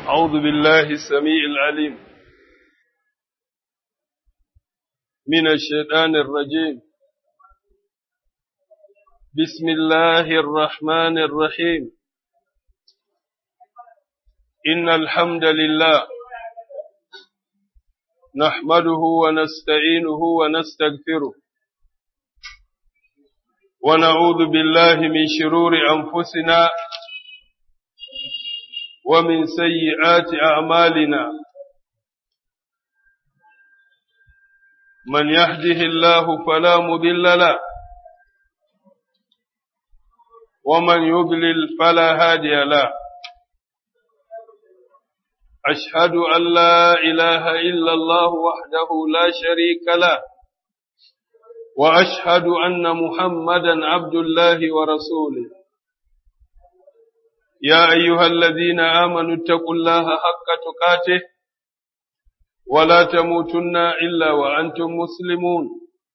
أعوذ بالله السميع العليم من الشيطان الرجيم. بسم الله الرحمن الرحيم. إن الحمد لله نحمده ونستعينه ونستغفره ونعوذ بالله من شرور أنفسنا ومن سيئات أعمالنا. من يهده الله فلا مضل له ومن يضلل فلا هادي له. أشهد أن لا إله إلا الله وحده لا شريك له وأشهد أن محمدا عبد الله ورسوله. يا أيها الذين آمنوا اتقوا الله حق تقاته ولا تموتن إلا وأنتم مسلمون.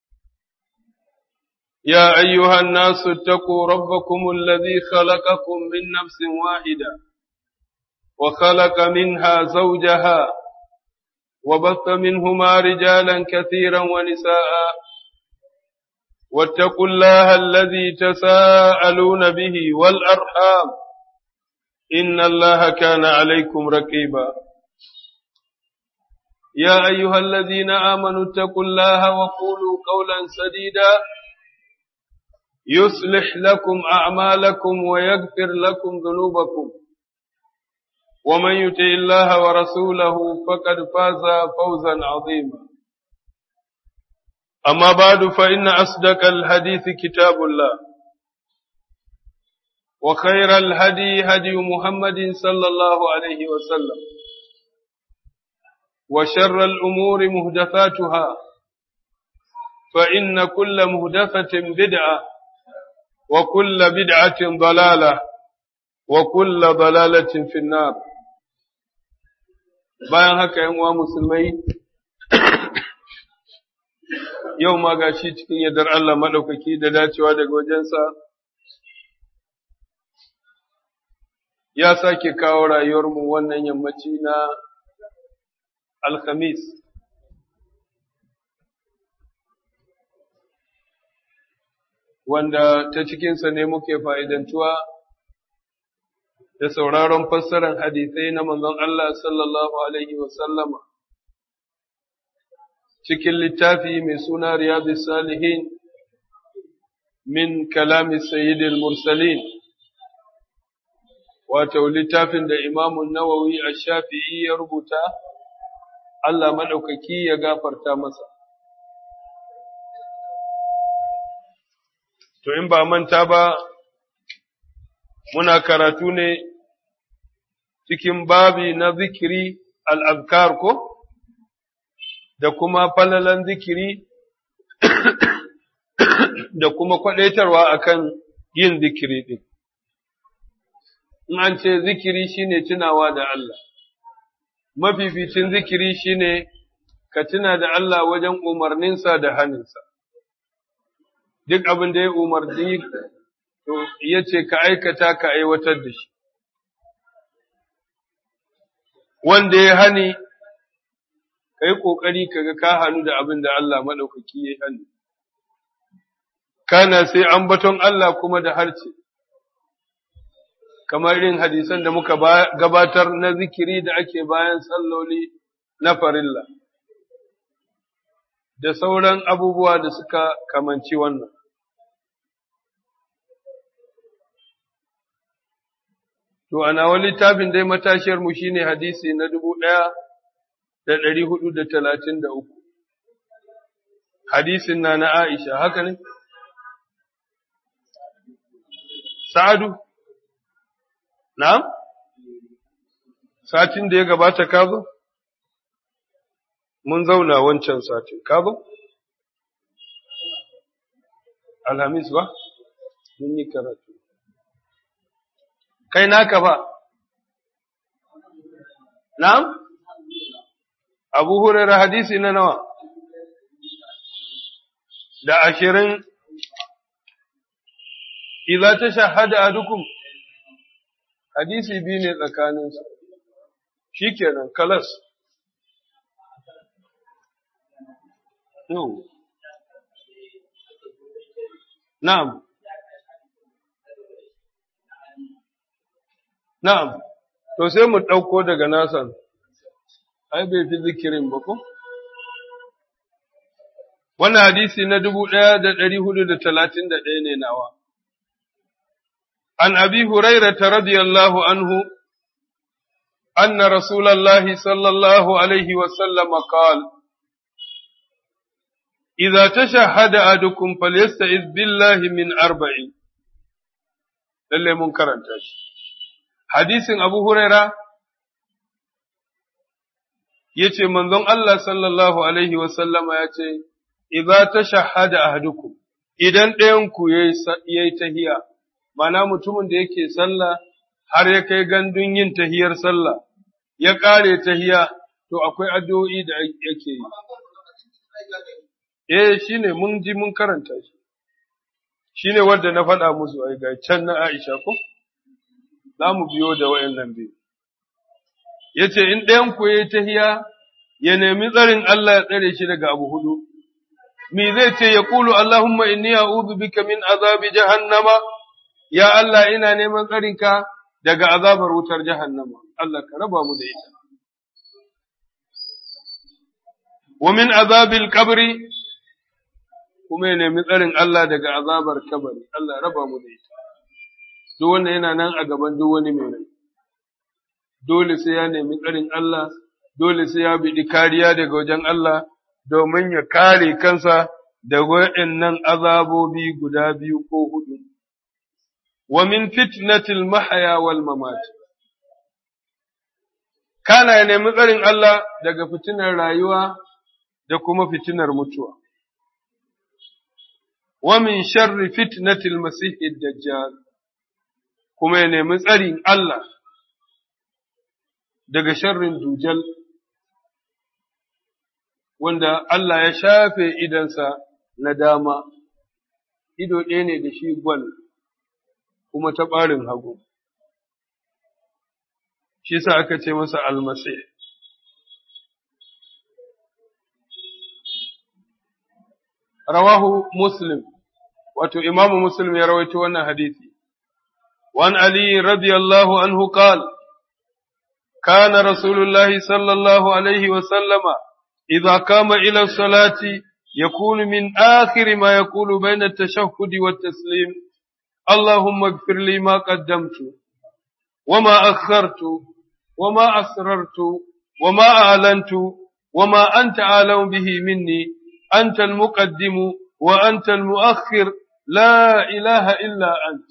يا أيها الناس اتقوا ربكم الذي خلقكم من نفس واحدة وخلق منها زوجها وبث منهما رجالا كثيرا ونساء واتقوا الله الذي تساءلون به والأرحام إن الله كان عليكم رقيبا. يا أيها الذين آمنوا اتقوا الله وقولوا قولا سديدا يصلح لكم أعمالكم ويغفر لكم ذنوبكم ومن يطع الله ورسوله فقد فاز فوزا عظيما. أما بعد فإن أصدق الحديث كتاب الله وخير الهدي هدي محمد صلى الله عليه وسلم وشر الأمور محدثاتها فإن كل محدثة بدعة وكل بدعة ضلالة وكل ضلالة في النار. bayan haka yan uwa musulmai, yau ma gashi cikin yardar Allah madaukaki da dacewa daga wajensa ya sake kawo rayuwarmu wannan yammaci na Alhamis, wanda ta cikinsa ne muke fa'idantuwa da sauraron fassarar hadisai na manzon Allah sallallahu Alaihi wasallama cikin littafi mai suna Riyadus Salihin min kalami Sayyidil Mursalin, wato littafin da Imamun Nawawi Ash-Shafi'i ya rubuta, Allah maɗaukaki ya gafarta masa. To, in ba manta ba, muna karatu ne cikin babi na zikiri al'abkar ko, da kuma falalan zikiri da kuma kwaɗaitarwa akan yin zikiri ɗin. In an ce zikiri shine tunawa da Allah, mafificin zikiri shine ka tuna da Allah wajen umarninsa da haninsa. Duk abin da ya umarni, to ya ce ka aikata ka aiwatar da shi. Wanda ya hani, ka yi ƙoƙari ka ga ka hannu da abin da Allah maɗaukaki ya hani. Kana sai ambaton Allah kuma da harce, kamar irin hadisan da muka gabatar na zikiri da ake bayan salloli na farilla, da sauran abubuwa da suka kamanci wannan. To, a nawa littafin dai matashiyarmu shi ne hadisi na 1433, hadisin na Aisha, haka ne? Sa'adu? Na'am? Satin da ya gabata ka zo? Mun zauna wancan satin, ka zo? Alhamis ba? Mun yi karatu. Kai naka ba? Na'am? Abu Hurairah hadisi na nawa? Da 20. Idza tashahhada ahadukum hadisi biyu ne tsakaninsu. shikenan kalas. Na'am. Na'am, to sai mu ɗauko daga nasan, ai bai fi zikirin ba ko? Wannan hadisi na 1431 ne nawa. An abi Hurairata radiyallahu anhu, anna Rasulallahi sallallahu alaihi wasallama qala إذا تشهد أحدكم فليستعذ بالله من أربع. للي منكر انتاج حديث أبو هريرة yace manzon Allah sallallahu alaihi wasallama yace idza tashahhada ahadukum idan ɗayan ku yayi tahiya mana mutumin da yake sallah har ya kai gandun yin tahiyar sallah ya kare tahiya to akwai addu'o'i da yake yi shine mun ji mun karanta shi shine wanda na faɗa musu ai ga can na Aisha ko za mu biyo da wayannan biyu yace in ɗayan ku yayi tahiya ya nemi tsarin Allah ya tsare shi daga abu hudu me zai ce ya qulu Allahumma inni a'udhu bika min azabi jahannama ya Allah ina neman tsarinka daga azabar wutar jahannama Allah ka raba mu da ita wa min azabil qabri kuma ya nemi tsarin Allah daga azabar kabari Allah ya raba mu da ita duk wannan yana nan a gaban duk wani mai rai dole sai ya nemi tsarin Allah dole sai ya biɗi kariya daga wajen Allah domin ya kare kansa da waɗannan azabobi guda biyu ko hudu. Wa min fitnatil mahya wal mamat. Kana ya nemi tsarin Allah daga fitinar rayuwa da kuma fitinar mutuwa. Wa min sharri fitnatil masihid dajjal. Kuma ya nemi tsarin Allah daga sharrin dujal wanda Allah ya shafe idansa na dama, ido ɗaya ne da shi gwal kuma ta ɓarin hagu, shi sa aka ce masa almasai. Rawahu Muslim, wato Imamu Muslim ya rawaito wannan hadisi. Wan Ali radiyallahu anhu qala كان رسول الله صلى الله عليه وسلم إذا قام إلى الصلاة يكون من آخر ما يقول بين التشهد والتسليم اللهم اغفر لي ما قدمت وما أخرت وما أسررت وما أعلنت وما أنت أعلم به مني أنت المقدم وأنت المؤخر لا إله إلا أنت.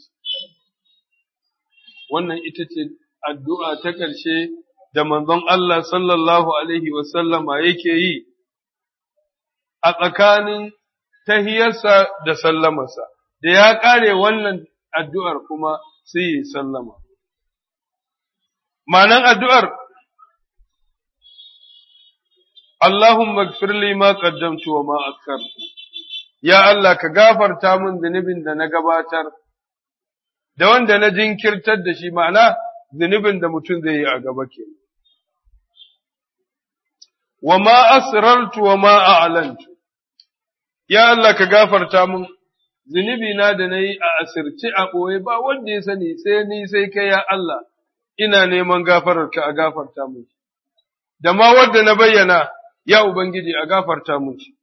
wannan ita ce addu'a ta ƙarshe da manzon Allah sallallahu Alaihi wasallama yake yi a tsakanin tahiyarsa da sallamarsa, da ya ƙare wannan addu'ar kuma sai yi sallama. Ma'anan addu'ar, Allahumma gfirli ma qaddamtu wa ma akkartu, ya Allah ka gafarta min zunubin da na gabatar, da wanda na jinkirtar da shi ma'ana zunubin da mutum zai yi a gaba ke. Wa ma asrartu wa ma a'lantu, ya Allah ka gafarta min zunubi na da na yi a asirce a ɓoye ba wanda ya sani sai ni sai kai ya Allah, ina neman gafararka a gafarta min. Da ma wanda na bayyana, ya Ubangiji a gafarta min shi.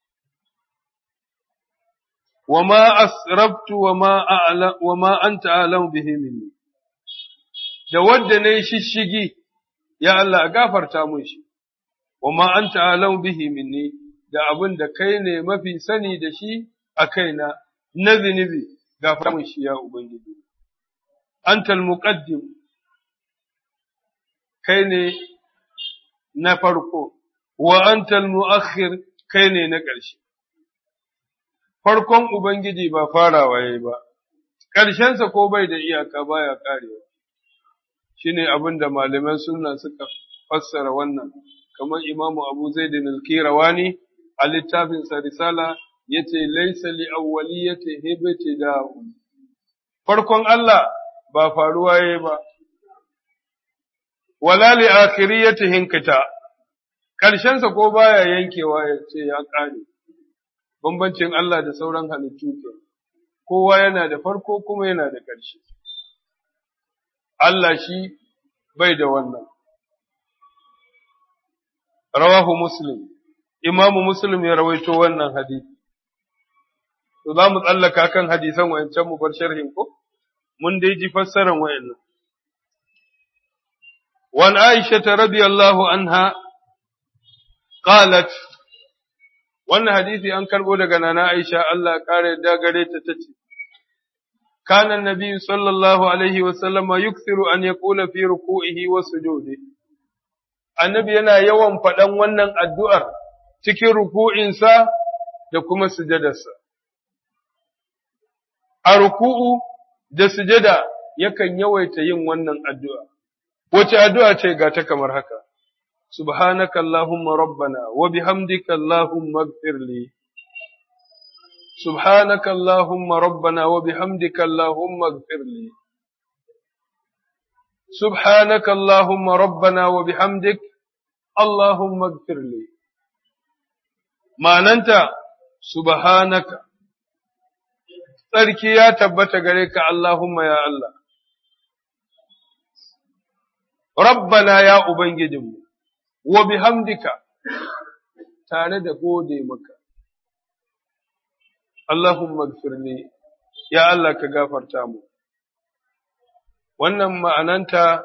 وما أسربت وما أنت أعلم به مني da wanda ne shishigi ya Allah gafarta mun shi wama anta alam bihi minni da abin da kai ne mafi sani da shi a kaina na zinubi gafarta mun shi ya ubangiji antal muqaddim kai ne na farko wa antal muakhir kai ne na ƙarshe farkon Ubangiji ba farawa yayi ba, ƙarshensa ko bai da iyaka baya ƙarewa, shi ne abin da malaman sunna suka fassara wannan, kamar Imamu Abu Zaidin al-Kirawani a littafinsa Risala ya ce, Laisa li awwaliyati ibtida'u. Farkon Allah ba faruwa yayi ba, wala li akhiriyatihi kita karshen sa ko baya yankewa ya ce ya kare bambancin Allah da sauran halittu ke kowa yana da farko kuma yana da ƙarshe Allah shi bai da wannan rawahu muslim imamu muslim ya rawaito wannan hadisi to za mu tsallaka kan hadisan wayancan mu bar sharhin ko mun dai ji fassaran wayannan wan aisha radiyallahu anha qalat wannan hadisi an karbo daga nana aisha Allah ya kare da gare ta tace kana annabi sallallahu alaihi wa sallama yukthiru an yaqula fi ruku'ihi wa sujudihi annabi yana yawan faɗan wannan addu'ar cikin ruku'insa da kuma sujadarsa. A ruku'u da sujada yakan yawaita yin wannan addu'a. Wace addu'a ce ga ta kamar haka, Subhanaka Allahumma Rabbana wa bihamdika Allahumma gfirli. Subhanaka Allahumma Rabbana wa bihamdika Allahumma gfirli. Subhanaka Allahumma Rabbana wa bihamdika Allahumma gfirli. Ma'ananta, Subhanaka, tsarki ya tabbata gare ka Allahumma ya Allah. Rabbana ya Ubangijinmu, wa bihamdika, tare da gode maka. Allahumma gfirli, ya Allah ka gafarta mu. Wannan ma'ananta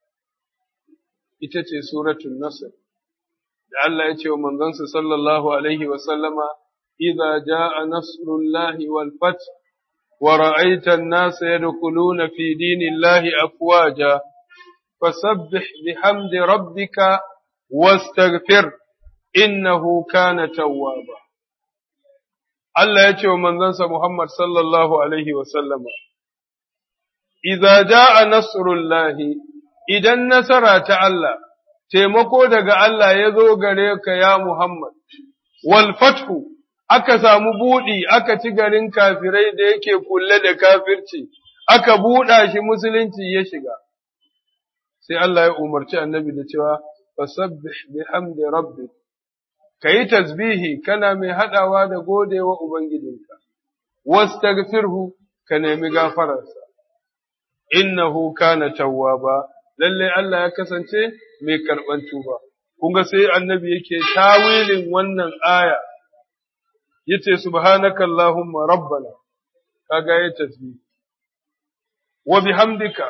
ita ce suratul Nasr. Da Allah ya ce wa manzansa sallallahu alaihi wa sallama, "Idza jaa nasrullahi wal fath wa ra'aita an-nasa yadkhuluna fi dinillahi afwaja fasabbih bihamdi rabbika wastaghfir innahu kana tawwaba." Allah ya ce wa manzansa Muhammad sallallahu alaihi wa sallama, "Idza jaa nasrullahi idan nasara ta Allah taimako daga Allah ya zo gare ka ya Muhammad, wal fathu aka samu buɗi aka ci garin kafirai da yake kulle da kafirci, aka buɗa shi musulunci ya shiga. Sai Allah ya umarci annabi da cewa, fasabbih bihamdi rabbik, ka yi tasbihi kana mai haɗawa da godewa Ubangijinka, wastaghfirhu ka nemi gafararsa, innahu kana tawwaba. Lalle Allah ya kasance mai karɓan tuba. Kun ga sai annabi yake tawilin wannan aya, yace subhanaka Allahumma rabbana, kaga ya tasbih. Wa bihamdika,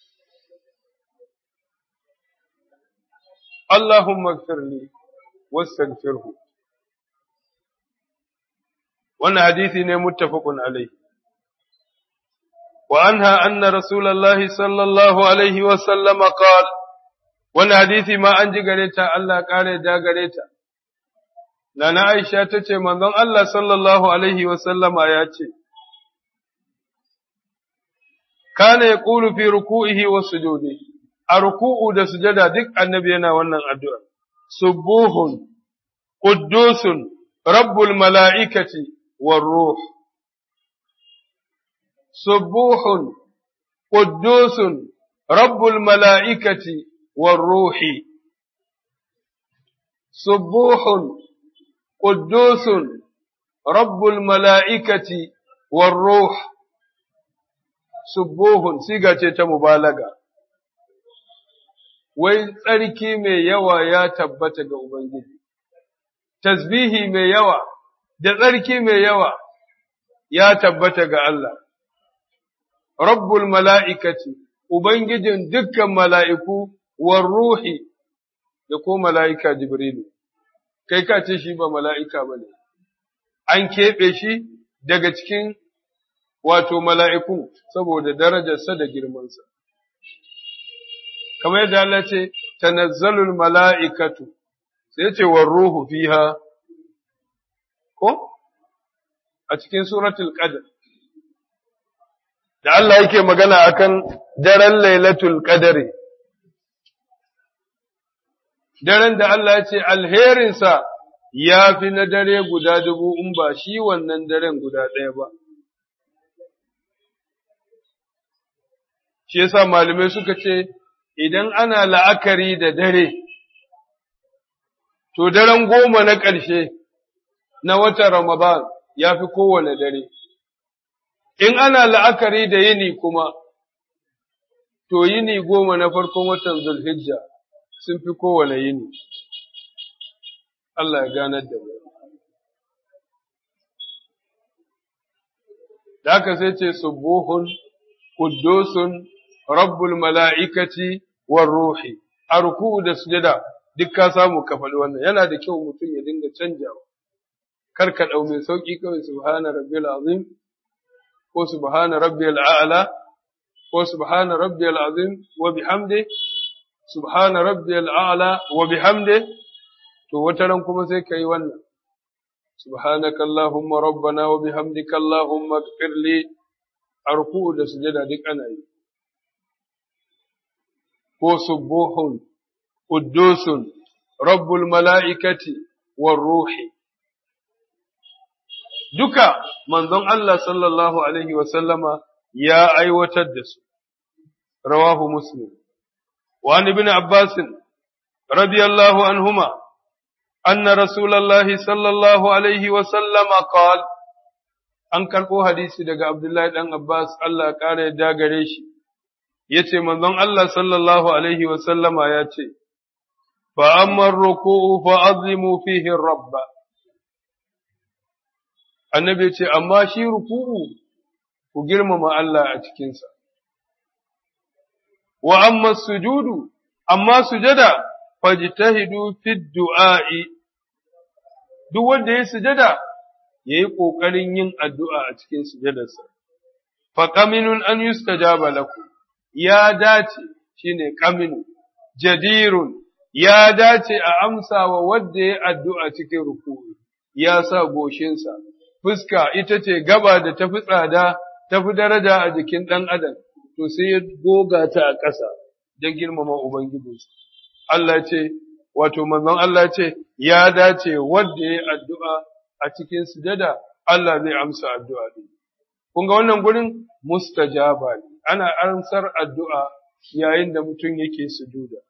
Allahumma gfirli wastaghfirhu. Wannan hadisi ne muttafaqun alaihi. وعنها أن رسول الله صلى الله عليه وسلم قال وانا حديثي ما أنجي قريتا الله قال دا قريتا لنا عائشة تتي منظم الله صلى الله عليه وسلم آياتي كان يقول في ركوعه وسجوده الركوع دا سجدا دك النبينا وانا الدعاء سبوح قدوس رب الملائكة والروح سبوح قدوس رب الملائكة والروح سبوح قدوس رب الملائكة والروح سبوح صيغة مبالغة wai tsarki mai yawa ya tabbata ga Ubangiji, tasbihi mai yawa da tsarki mai yawa ya tabbata ga Allah. Rabbul mala'ikati, Ubangijin dukkan mala'iku, war ruhi, da ko mala'ika Jibrilu, kai ka ce shi ba mala'ika ba ne, an keɓe shi daga cikin wato mala'iku saboda darajarsa da girmansa. Kamar yadda Allah ce, tanazzalul mala'ikatu, sai ce war ruhu fiha, ko? A cikin suratul Qadr. Da Allah yake magana akan daren Lailatul Qadri, daren da Allah ya ce alherinsa ya fi na dare guda 1000 in ba shi wannan daren guda ɗaya ba. Shi yasa malamai suka ce, idan ana la'akari da dare, to daren 10 na ƙarshe na watan Ramadan ya fi kowane dare. In ana la'akari da yini kuma, to yini 10 na farkon watan Zulhijja sun fi kowane yini. Allah ya ganar da mu. Da haka sai ce, Subuhun, Kuddusun, Rabbul mala'ikati, war ruhi, a ruku'u da sujada, duk ka samu ka faɗi wannan, yana da kyau mutum ya dinga canjawa. Kar ka ɗau mai sauƙi kawai, Subhana Rabbiyal Azim, ko Subhana Rabbiyal A'la, ko Subhana Rabbiyal Azim wa bihamdi, Subhana Rabbiyal A'la wa bihamdi, to wata ran kuma sai ka yi wannan. Subhanaka Allahumma Rabbana wa bihamdika Allahumma ighfir li, a ruku'u da sujada duk ana yi. Ko Subuhun, Quddusun, Rabbul mala'ikati, war ruhi. Duka manzon Allah sallallahu Alaihi wasallama ya aiwatar da su, rawahu Muslim. Wa ibn Abbas, radiyallahu anhuma, anna Rasulallahi sallallahu Alaihi wasallama qala, an karɓo hadisi daga Abdullahi ɗan Abbas, Allah ƙara yadda gare shi, ya ce, manzon Allah sallallahu Alaihi wasallama ya ce, fa'ammar ruku'u fa'azimu fihin rabba. Annabi ce, amma shi ruku'u ku girmama Allah a cikinsa. Wa amma sujudu, amma sujada, fajtahidu fid du'a'i, duk wanda ya sujada, ya yi ƙoƙarin yin addu'a a cikin sujadarsa. Faƙaminun an yustajaba lakum, ya dace, shi ne ƙaminu, jadirun, ya dace a amsa wa wadda ya addu'a cikin ruku'u, ya sa goshinsa. Fuska ita ce gaba da tafi tsada, tafi daraja a jikin ɗan adam, to sai ya goga ta a ƙasa don girmama Ubangijinsa. Allah ce, wato manzon Allah ce, ya dace wanda ya addu'a a cikin sujada, Allah zai amsa addu'a ɗin. Kun ga wannan gurin mustajaba ne, ana amsar addu'a yayin da mutum yake sujuda.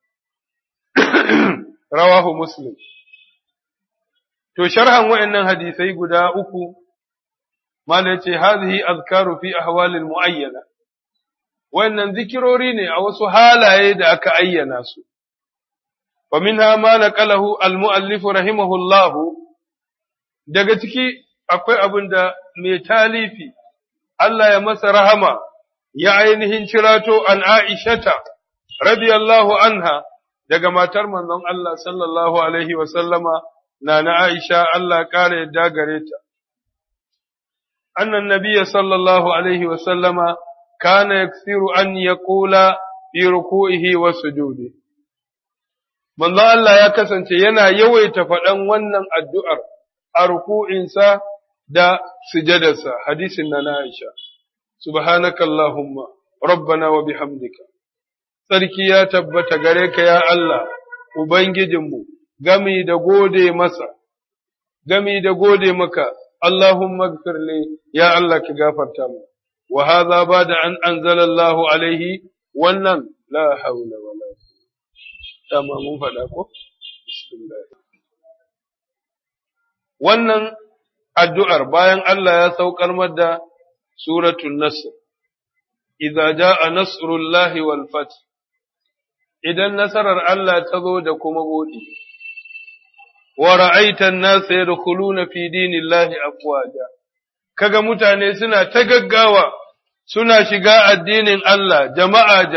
Rawahu Muslim. To, sharhan wa'yannan hadisai guda uku, Mala ce, hazihi azkaru fi ahwalil mu'ayyana, wannan zikirori ne a wasu halaye da aka ayyana su. Wa minha ma naqalahu al-mu'allif rahimahullahu, daga ciki akwai abin da mai talifi, Allah ya masa rahama, ya ainihin cirato an Aishata, radiyallahu anha, daga matar manzon Allah sallallahu alaihi wa sallama, na Aisha Allah ƙara yadda gare ta. Annan Nabiya sallallahu alaihi wa sallama kana yaksiru an yaqula fi ruku'ihi wa sujudi. Manzo Allah ya kasance yana yawaita faɗan wannan addu'ar a ruku'insa da sujadarsa, hadisin na Aisha. Subhanakallahumma rabbana wa bihamdika. Sarki ya tabbata gare ka ya Allah, Ubangijinmu, gami da gode maka, Allahumma gfirli, ya Allah ki gafarta mu. Wa hadha ba'da an anzala Allahu alaihi, wannan la haula wala quwwata. Mun faɗa ko? Bismillah. Wannan addu'ar bayan Allah ya saukar da suratul Nasr, idza jaa nasrullahi wal fath, idan nasarar Allah ta zo da kuma buɗi. Wa ra'aitan nasa yadkhuluna fi dinillahi afwaja, kaga mutane suna ta gaggawa suna shiga addinin Allah jama'a.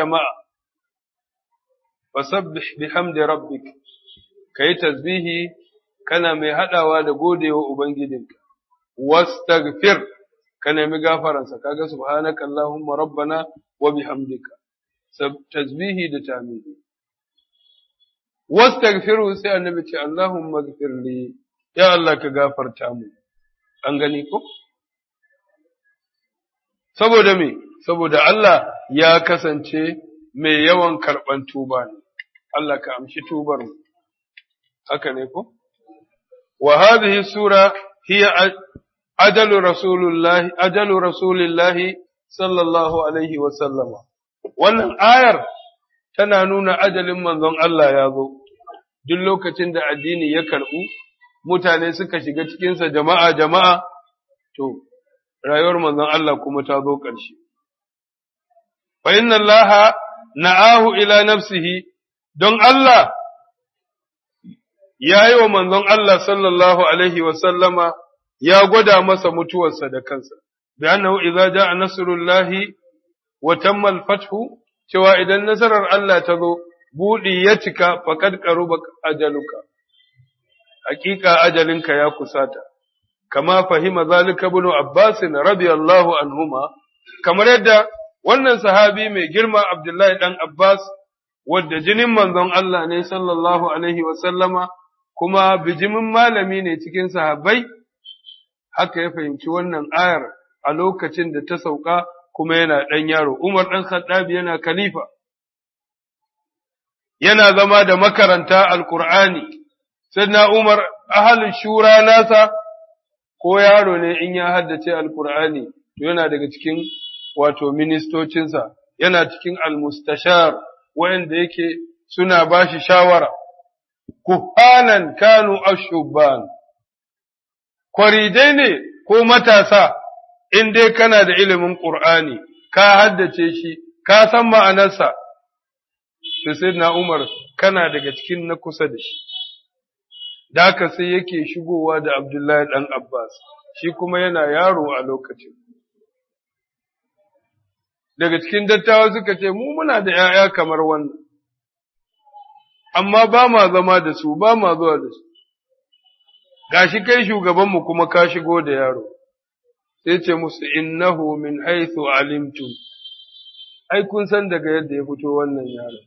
Fasabbih bihamdi rabbik, kai tasbihi kana mai hadawa da godewa ubangijinka. Wastaghfir, ka nemi gafaransa, kaga subhanaka allahumma rabbana wa bihamdika, tasbihi da tahmidi. Wastaghfiru, sai annabi ce Allahumma ighfirli, ya Allah ka gafarta mu. An gani ko? Saboda me? Saboda Allah ya kasance mai yawan karɓan tuba ne. Allah ka amshi tubar mu. Haka ne ko? Wa hadhihi sura hiya ajalu rasulillahi sallallahu alaihi wa sallama. Wannan ayar tana nuna ajalin manzon Allah ya zo, duk lokacin da addini ya karɓu, mutane suka shiga cikinsa jama'a, to, rayuwar manzon Allah kuma ta zo ƙarshe. Fa inna Allah na'ahu ila nafsihi, don Allah ya yi wa manzon Allah sallallahu Alaihi wasallama ya gwada masa mutuwarsa da kansa, bi annahu idza ja'a nasrullahi wa tamma al-fathu, cewa idan nasarar Allah ta zo, buɗi ya cika faqad qaruba ajaluka, hakika ajalinka ya kusata, kama fahima zalika ibn Abbas radiyallahu anhuma, kamar yadda wannan sahabi mai girma Abdullahi dan Abbas, wadda jinin manzon Allah ne sallallahu alaihi wa sallama, kuma bijimin malami ne cikin sahabbai, haka ya fahimci wannan ayar a lokacin da ta sauka kuma yana ɗan yaro. Umar ɗan Khattabi yana khalifa, yana zama da makaranta Alƙur'ani, Sayyidina Umar ahalin shura nasa, ko yaro ne in ya haddace Alƙur'ani, to yana daga cikin wato ministocinsa, yana cikin almustashar, wa'anda yake suna ba shi shawara. Kuhanan kanu ashubban, kwaridai ne ko matasa, in dai kana da ilimin Ƙur'ani, ka haddace shi, ka san ma'anarsa, to sai na Umar kana daga cikin na kusa da shi. Da haka sai yake shigowa da Abdullahi ɗan Abbas, shi kuma yana yaro a lokacin. Daga cikin dattawa suka ce, mu muna da ‘ya'ya kamar wannan. Amma ba ma zama da su, ba ma zuwa da su, gashi kai shugabanmu kuma ka shigo da yaro, sai ce musu innahu min haithu alimtum, ai kun san daga yadda ya fito wannan yaro.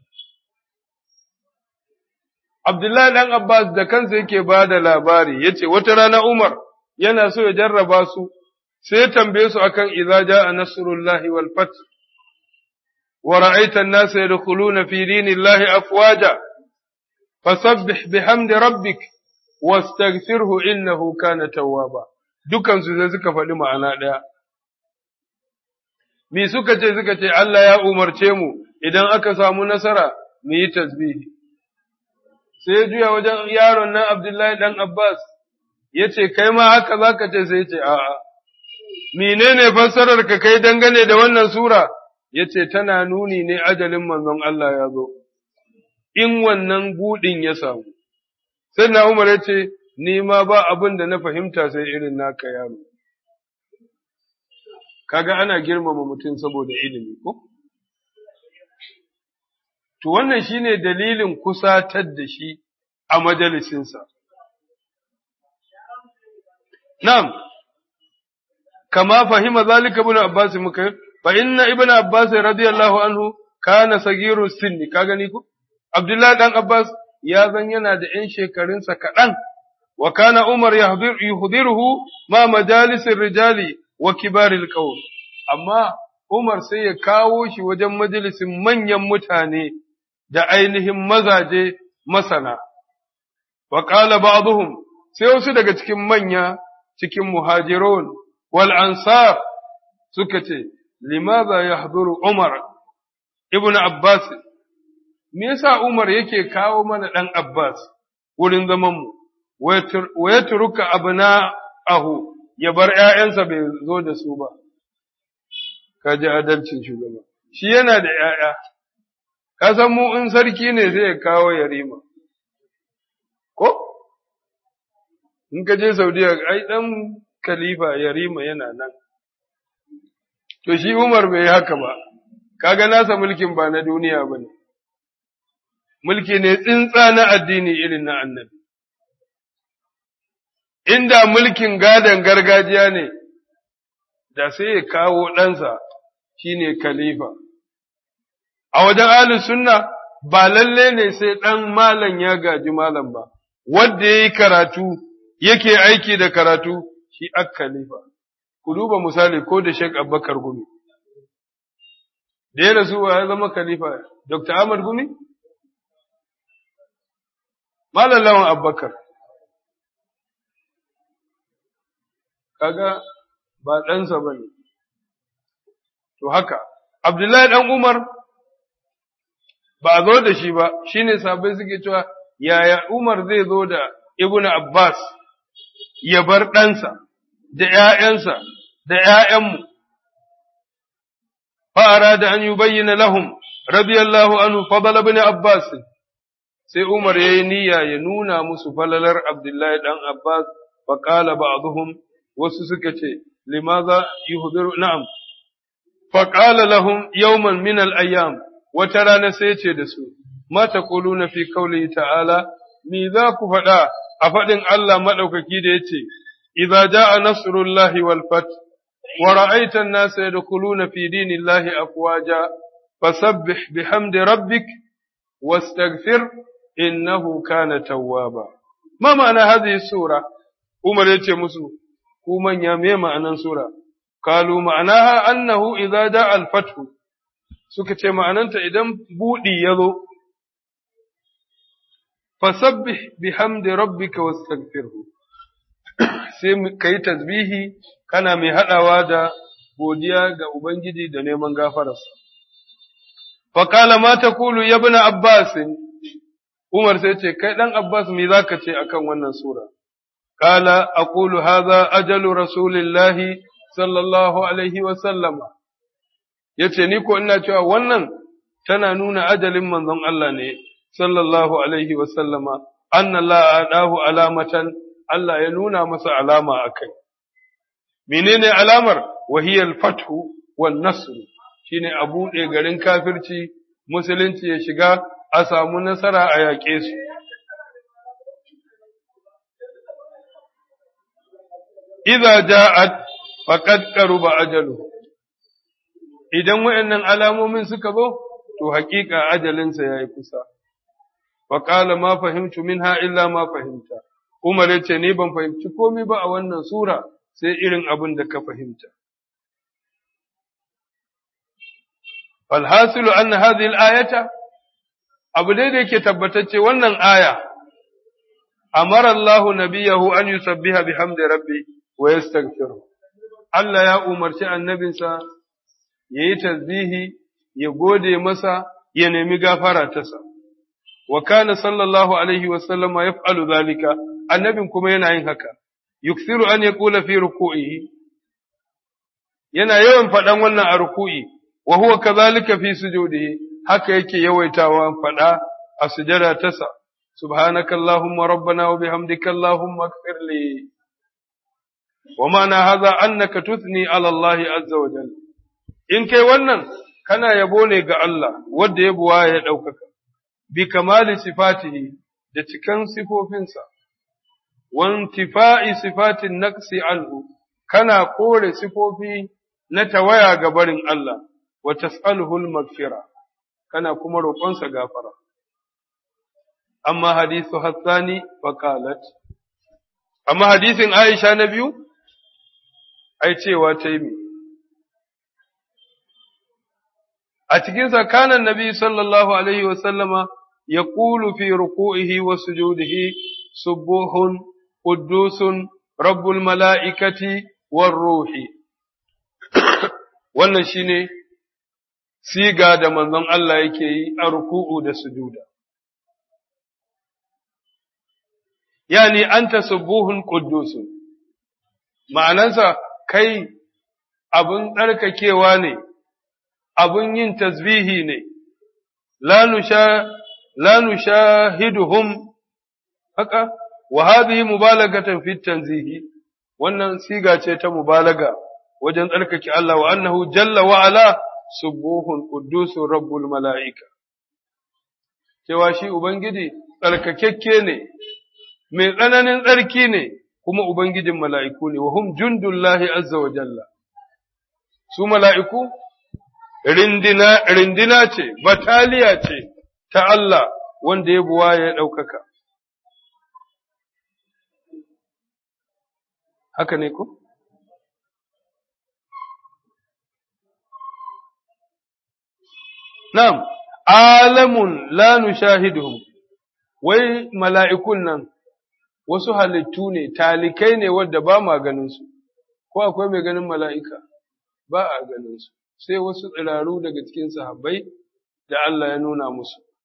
Abdullahi ɗan Abbas da kansa yake ba da labari, ya ce wata rana Umar yana so ya jarraba su, sai ya tambaye su akan idza ja'a nasrullahi wal fath, wa ra'aita an-nasa yadkhuluna fi dinillahi afwaja. fasabbih bihamdi rabbik wastaghfirhu innahu kana tawwaba. Dukan su sai suka faɗi ma'ana ɗaya. Me suka ce Allah ya umarce mu idan aka samu nasara mu yi tasbihi. Sai juya wajen yaron nan Abdullahi dan Abbas yace kai ma haka zaka ce, sai yace a'a. Menene fassarar ka kai dangane da wannan sura? Yace tana nuni ne ajalin manzon Allah ya zo. In wannan buɗin ya samu. Sai na Umar ya ce, ni ma ba abin da na fahimta sai irin naka yaro. Kaga ana girmama mutum saboda ilimi, ko? To wannan shine dalilin kusatar da shi a majalisinsa. Na'am, kama fahima zalika ibn Abbas muka, fa inna ibn Abbas radiyallahu anhu kana sagiru sinni, ka gani ko? Abdullahi ɗan Abbas ya zan yana da ‘yan shekarunsa kaɗan, wa kana Umar yuhdiruhu ma majalisir rijali wa kibaril qaum, amma Umar sai ya kawo shi wajen majalisin manyan mutane da ainihin mazaje masana. Wa qala ba'dhum, sai wasu daga cikin manya cikin muhajirun wal ansar suka ce, limadha yahduru Umar ibn Abbas, me yasa Umar yake kawo mana ɗan Abbas wurin zamanmu, wa ya turuka abna'ahu, ya bar ‘ya'yansa bai zo da su ba, ka ji adalcin shugaba, shi yana da ‘ya'ya, ka san mu in sarki ne sai ya kawo yarima, ko? In ka je Saudiya, ai ɗan khalifa yarima yana nan, to shi Umar bai yi haka ba, kaga nasa mulkin ba na duniya ba ne. Mulki ne tsintsa na addini irin na annabi. Inda mulkin gadon gargajiya ne, da sai ya kawo ɗansa shi ne khalifa. A wajen ahlus sunna ba lalle ne sai ɗan malam ya gaji malam ba, wanda ya yi karatu, yake aiki da karatu, shi ak khalifa. Ku duba misali ko da Sheikh Abubakar Gumi. Da ya rasu ya zama khalifa, Dr. Ahmad Gumi? Malam Lawan Abubakar, kaga ba ɗansa ba ne, to haka, Abdullahi ɗan Umar ba a zo da shi ba, shine sahabbai suke cewa yaya Umar zai zo da Ibn Abbas ya bar ɗansa da ‘ya'yansa da ‘ya'yanmu, fa'ara da an yi bayyana lahum, radiyallahu anhu fadala bin Abbas, sai Umar ya yi niyya ya nuna musu falalar Abdullahi ɗan Abbas, faƙala ba wasu suka ce, limaza yuhbiru na'am, faƙala lahum yawman min al'ayyam, wata rana sai ce da su, mata kulu na fi kauli ta'ala, mi za ku faɗa a faɗin Allah maɗaukaki da ya ce, إذا جاء نصر الله والفتح ورأيت الناس يدخلون في دين الله أفواجا فسبح بحمد ربك واستغفر إنه كان توابا ما معنى هذه السورة عمر يتمسو كمن يمي معنى سورة قالوا معناها أنه إذا جاء الفتح سكت معنى أنت إذا بودي يضو فسبح بحمد ربك واستغفره sai ka yi tasbihi kana mai haɗawa da godiya ga Ubangiji da neman gafararsa. Fakala ma ta kulu ya bi na Abbas, Umar sai ce, kai ɗan Abbas me za ka ce akan wannan Sura? Kala a kulu haza ajalu Rasulillahi sallallahu Alaihi wasallama. Ya ce, ni ko ina cewa wannan tana nuna ajalin manzon Allah ne, sallallahu Alaihi wasallama, an Allah a ɗahu alamatan Allah ya nuna masa alama a kai. Menene alamar? Wahiyar fathu wan nasru, shine a buɗe garin kafirci, musulunci ya shiga, a samu nasara a yaƙe su. Iza ja'at faqad qaruba ajalu. Idan waɗannan alamomin suka zo, to haƙiƙa ajalinsa yayi kusa. Faqala ma fahimtu minha illa ma fahimta. Umar ya ce, Ni ban fahimci komai ba a wannan Sura sai irin abin da ka fahimta. Falhasilu an hadhihi al-ayata abu dai da yake tabbatacce wannan aya, amara Allahu nabiyahu an yusabbiha bihamdi rabbi wa yastaghfiru. Allah ya umarci annabinsa ya yi tasbihi, ya gode masa, ya nemi gafara tasa. Wa kana sallallahu alaihi wa sallama yaf'alu dhalika, annabin kuma yana yin haka, yuksiru an yaqula fi ruku'ihi, yana yawan faɗan wannan a ruku'i, wa huwa kadhalika fi sujudihi, haka yake yawaitawa faɗa a sujada tasa, subhanaka allahumma rabbana wa bihamdika allahumma ighfir li. Wa ma'ana hadha annaka tuthni ala Allah azza wa jalla. In kai wannan kana yabo ne ga Allah wanda ya buwa ya ɗaukaka, bi kamali sifatihi da cikan sifofinsa. wantifa'i sifatin naqsi anhu, kana kore sifofi na tawaya ga barin Allah, wa tas'aluhu al-maghfira, kana kuma roƙonsa gafara. Amma hadithu hassani faqalat, amma hadisin Aisha na biyu, ai cewa ta yi a cikinsa kanan nabi sallallahu alaihi wa sallama ya ƙulu fi ruku'ihi wa sujudihi subuhun quddusun rabbul mala'ikati war ruhi. Wannan shine siga da manzon Allah yake yi a ruku'u da sujuda. Yani anta subuhun quddusun, ma'anansa kai abun tsarkakewa ne, abun yin tasbihi ne, la nushahiduhum haka, wa hadhihi mubalagatan fi tanzihi, wannan siga ce ta mubalaga wajen tsarkake Allah, wa annahu jalla wa ala subuhun quddusun rabbul mala'ika. Cewa shi Ubangiji tsarkakekke ne, mai tsananin tsarki ne, kuma Ubangijin mala'iku ne, wa hum jundullahi azza wa jalla. Su mala'iku rindina ce, bataliya ce ta Allah wanda ya buwa ya ɗaukaka. Haka ne ko? Na'am, alamun la nushahiduhum, wai mala'ikun nan wasu halittu ne, talikai ne wadda ba ma ganinsu, ko akwai mai ganin mala'ika, ba a ganinsu. Sai wasu tsiraru daga cikin sahabbai da Allah ya nuna musu,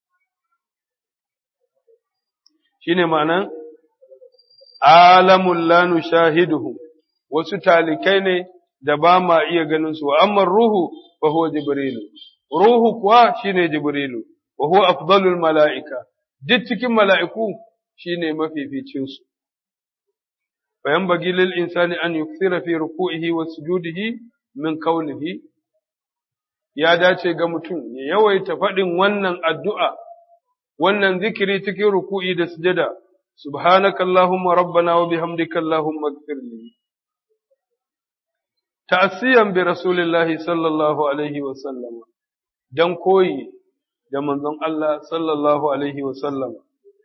shine ma'anan alamul la nushahiduhu, wasu talikai ne da ba ma iya ganin su, amma ruhu fa huwa jibrilu, ruhu kuwa shine jibrilu, wa huwa afdalul mala'ika, duk cikin mala'iku shine mafificin su. Fa yanbaghi lil insani an yukthira fi ruku'ihi wa sujudihi min qawlihi, ya dace ga mutum ya yawaita faɗin wannan addu'a, wannan zikiri cikin ruku'i da sujada, subhanaka Allahumma rabbana wa bihamdika Allahumma ighfirli. Ta'asiyan bi Rasulillahi sallallahu alaihi wa sallama, dan koyi da manzon Allah sallallahu alaihi wa sallama.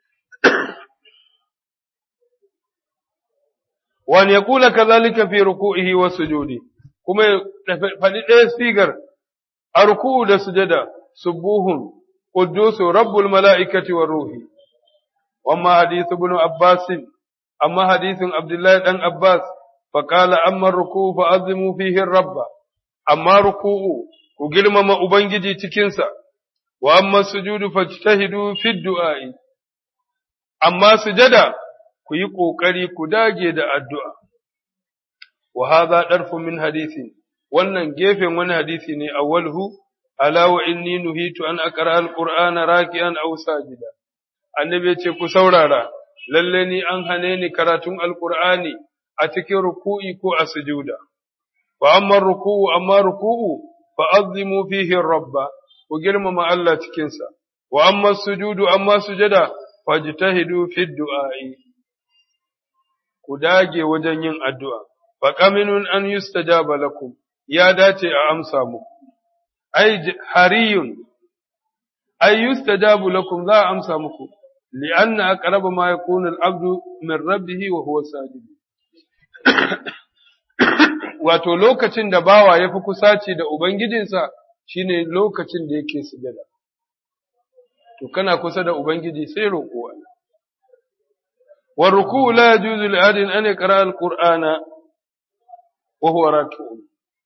Wa an yaqula kadhalika fi ruku'ihi wa sujudi, kuma ya faɗi ɗaya sigar a ruku'u da sujada, subuhun قدوس رب الملائكة والروح. وما حديث ابن عباس، أما حديث عبد الله بن عباس فقال أما الركوع فأعظموا فيه الرب، أما ركوع وقلما ما أبنجي تكنسا، وأما السجود فاجتهدوا في الدعاء، أما سجدا كيقو كري كداجي دا الدعاء. وهذا درف من حديث، wannan gefen wani hadisi ne awwalhu ala wa inni nuhitu an aqra alqur'ana raki'an aw sajida, annabi ya ce ku saurara, lalle ni an hane ni karatun alqur'ani a cikin ruku'i ko a sujuda. Wa amma ruku'u fa azimu fihi rabba, ku girmama Allah cikin sa. Wa amma sujudu, amma sujada fajtahidu fi du'a'i, ku dage wajen yin addu'a. Fa qaminun an yustajaba lakum, ya dace a amsa muku. Ai hariyun, ai yustajabu lakum, za a amsa muku, li'anna aqraba ma yakunu al-abdu min rabbih wa huwa sajid. Wato lokacin da bawa yafi kusaci da ubangijinsa shine lokacin da yake sujada. To kana kusa da ubangiji sai roƙo Allah. Wa ruku'u la yajuzu li ahadin an yaqra al-qur'ana wa huwa raki'un.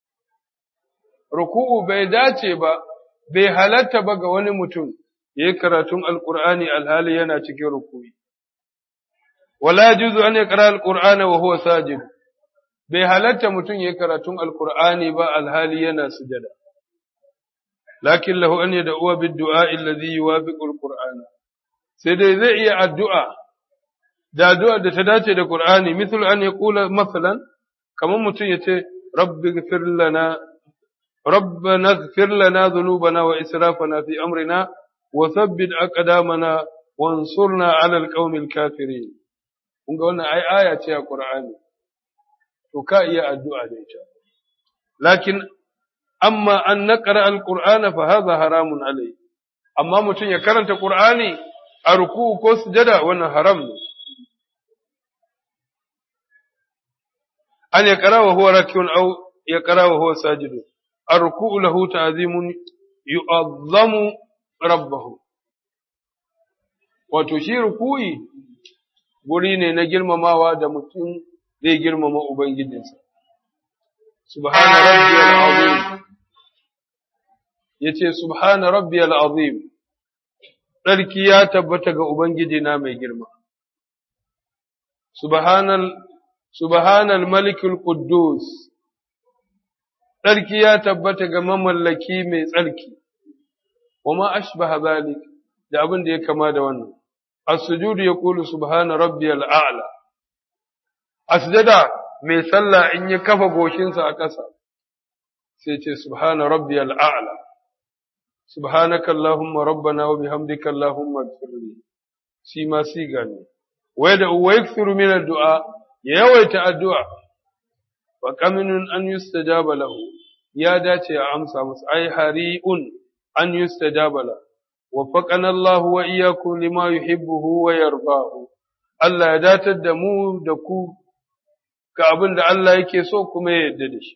Ruku'u bai dace ba, bai halatta ba ga wani mutum ya yi karatun Alƙur'ani alhali yana cikin ruku'i. Wala juzu an ya ƙara Alƙur'ana wa huwa sajid, bai halatta mutum ya yi karatun Alƙur'ani ba alhali yana sujada. Lakin lahu an ya da'uwa bid du'a illazi yuwafiqu Alƙur'ana. Sai dai zai iya addu'a da addu'a da ta dace da Qur'ani, misal an ya kula masalan, kamar mutum ya ce, Rabbi ghfir lana ربنا اغفر لنا ذنوبنا وإسرافنا في أمرنا وثبت أقدامنا وانصرنا على القوم الكافرين. kunga wannan ai aya ce a Qur'ani, to ka iya addu'a da ita. Lakin amma an naqra al-Qur'ana fa hadha haramun alai, amma mutum ya karanta Qur'ani a ruku'u ko sujada wannan haram ne. An ya qara wa huwa raki'un aw ya qara wa huwa sajidun. الركوع له تعظيم يعظم ربه. Wato shi ruku'i guri ne na girmamawa da mutum zai girmama Ubangijinsa. Subhana rabbiyal azim, yace subhana rabbiyal azim, tsarki ya tabbata ga Ubangijina mai girma. Subhanal malikul quddus, tsarki ya tabbata ga mamallaki mai tsarki, wa ma ashbaha zalik, da abin da ya kama da wannan. As-sujudu yaqulu subhana rabbiyal a'la. Asjada mai sallah in ya kafa goshinsa a ƙasa sai ce subhana rabbiyal a'la. Subhanaka Allahumma rabbana wa bihamdika Allahumma ighfirli. Shi ma siga ne. Wa da yakthiru min ad-du'a, ya yawaita addu'a. Wa qaminun an yustajaba lahu, ya dace a amsa masa, ai hari'un an yustajaba lahu. Waffaqana Allah wa iyyakum lima yuhibbuhu wa yardahu. Allah ya datar da mu da ku ga abin da Allah yake so kuma ya yarda da shi.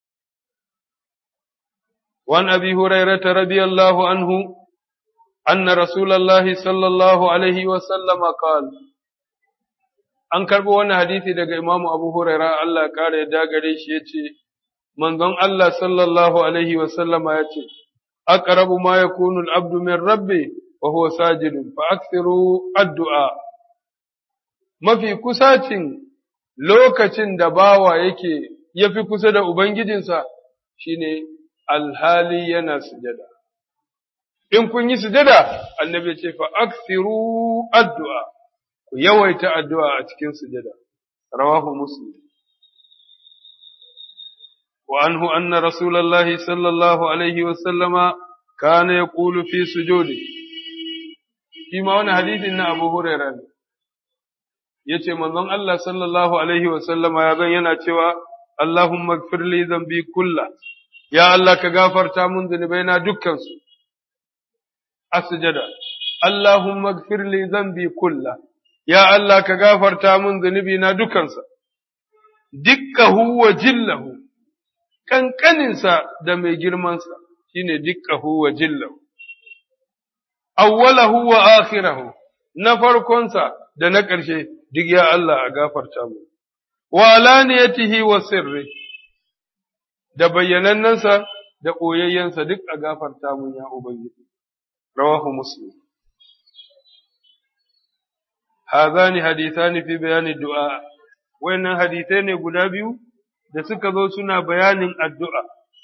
Wan Abi Hurairah radiyallahu anhu anna Rasulullahi sallallahu alaihi wa sallam qala, an karbo wannan hadisi daga Imam Abu Hurairah, Allah ya kare da gare shi, yace manzon Allah sallallahu alaihi wa sallama yace aqrabu ma yakunu al-abdu min rabbi wa huwa sajidun fa akthiru ad-du'a. mafi kusacin lokacin da bawa yake yafi kusa da ubangijinsa shine alhali yana sujada. In kun yi sujada, annabi ce fa aksiru addu'a, ku yawaita addu'a a cikin sujada. Rawahu Muslim. Wa anhu anna Rasulallahi sallallahu alaihi wa sallama kana yaqulu fi sujudi. Shi ma wani hadisin na Abu Hurairah ne. Yace manzon Allah sallallahu alaihi wa sallama ya zan yana cewa Allahumma ighfir li dhanbi kulla. Ya Allah ka gafarta mun zunubaina dukkan su. Asjada. Allahumma ighfir li dhanbi kulla. Ya Allah ka gafarta mun zunubina dukansa. Dikkahu wa jillahu. Kankaninsa da mai girmansa shine dikkahu wa jillahu. Awwalahu wa akhirahu. Na farkonsa da na ƙarshe duk ya Allah a gafarta mu. Wa alaniyatihi wa sirri. Da bayyanannansa da ɓoyayyensa duk a gafarta mu ya Ubangiji. Rawahu Muslim. Hazani hadithani fi bayani du'a. Wayannan hadithai ne guda biyu da suka zo suna bayanin addu'a.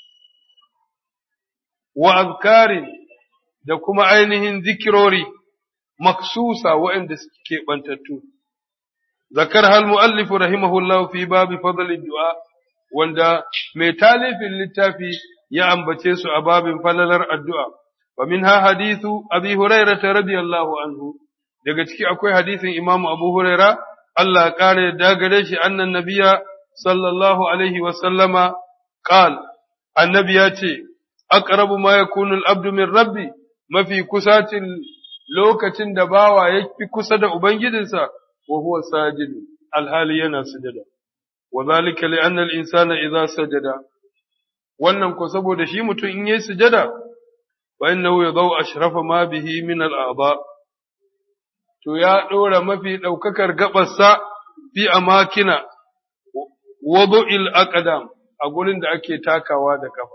Wa azkarin da kuma ainihin zikirori maksusa waɗanda suke bantattu. Zakar hal mu'allifu rahimahullahu fi babi fadlid du'a wanda mai talifin littafi ya ambace su a babin falalar addu'a. Wa minha hadithu Abi Hurairah radiyallahu anhu. Daga ciki akwai hadisin Imam Abu Hurairah Allah ya kare da gare shi annan nabiya sallallahu alaihi wa sallama qal annabi ya ce aqrabu ma yakunu al-abdu min rabbi mafi kusacin lokacin da bawa yake kusa da ubangijinsa wa huwa sajid alhali yana sujada wa zalika li anna al-insana idha sajada wannan ko saboda shi mutum in yayi sujada wa innahu yadau ashrafa ma bihi min al-a'dha to ya ɗora mafi ɗaukakar gabarsa fi amakina wadu'il aqdam a gurin da ake takawa da kafa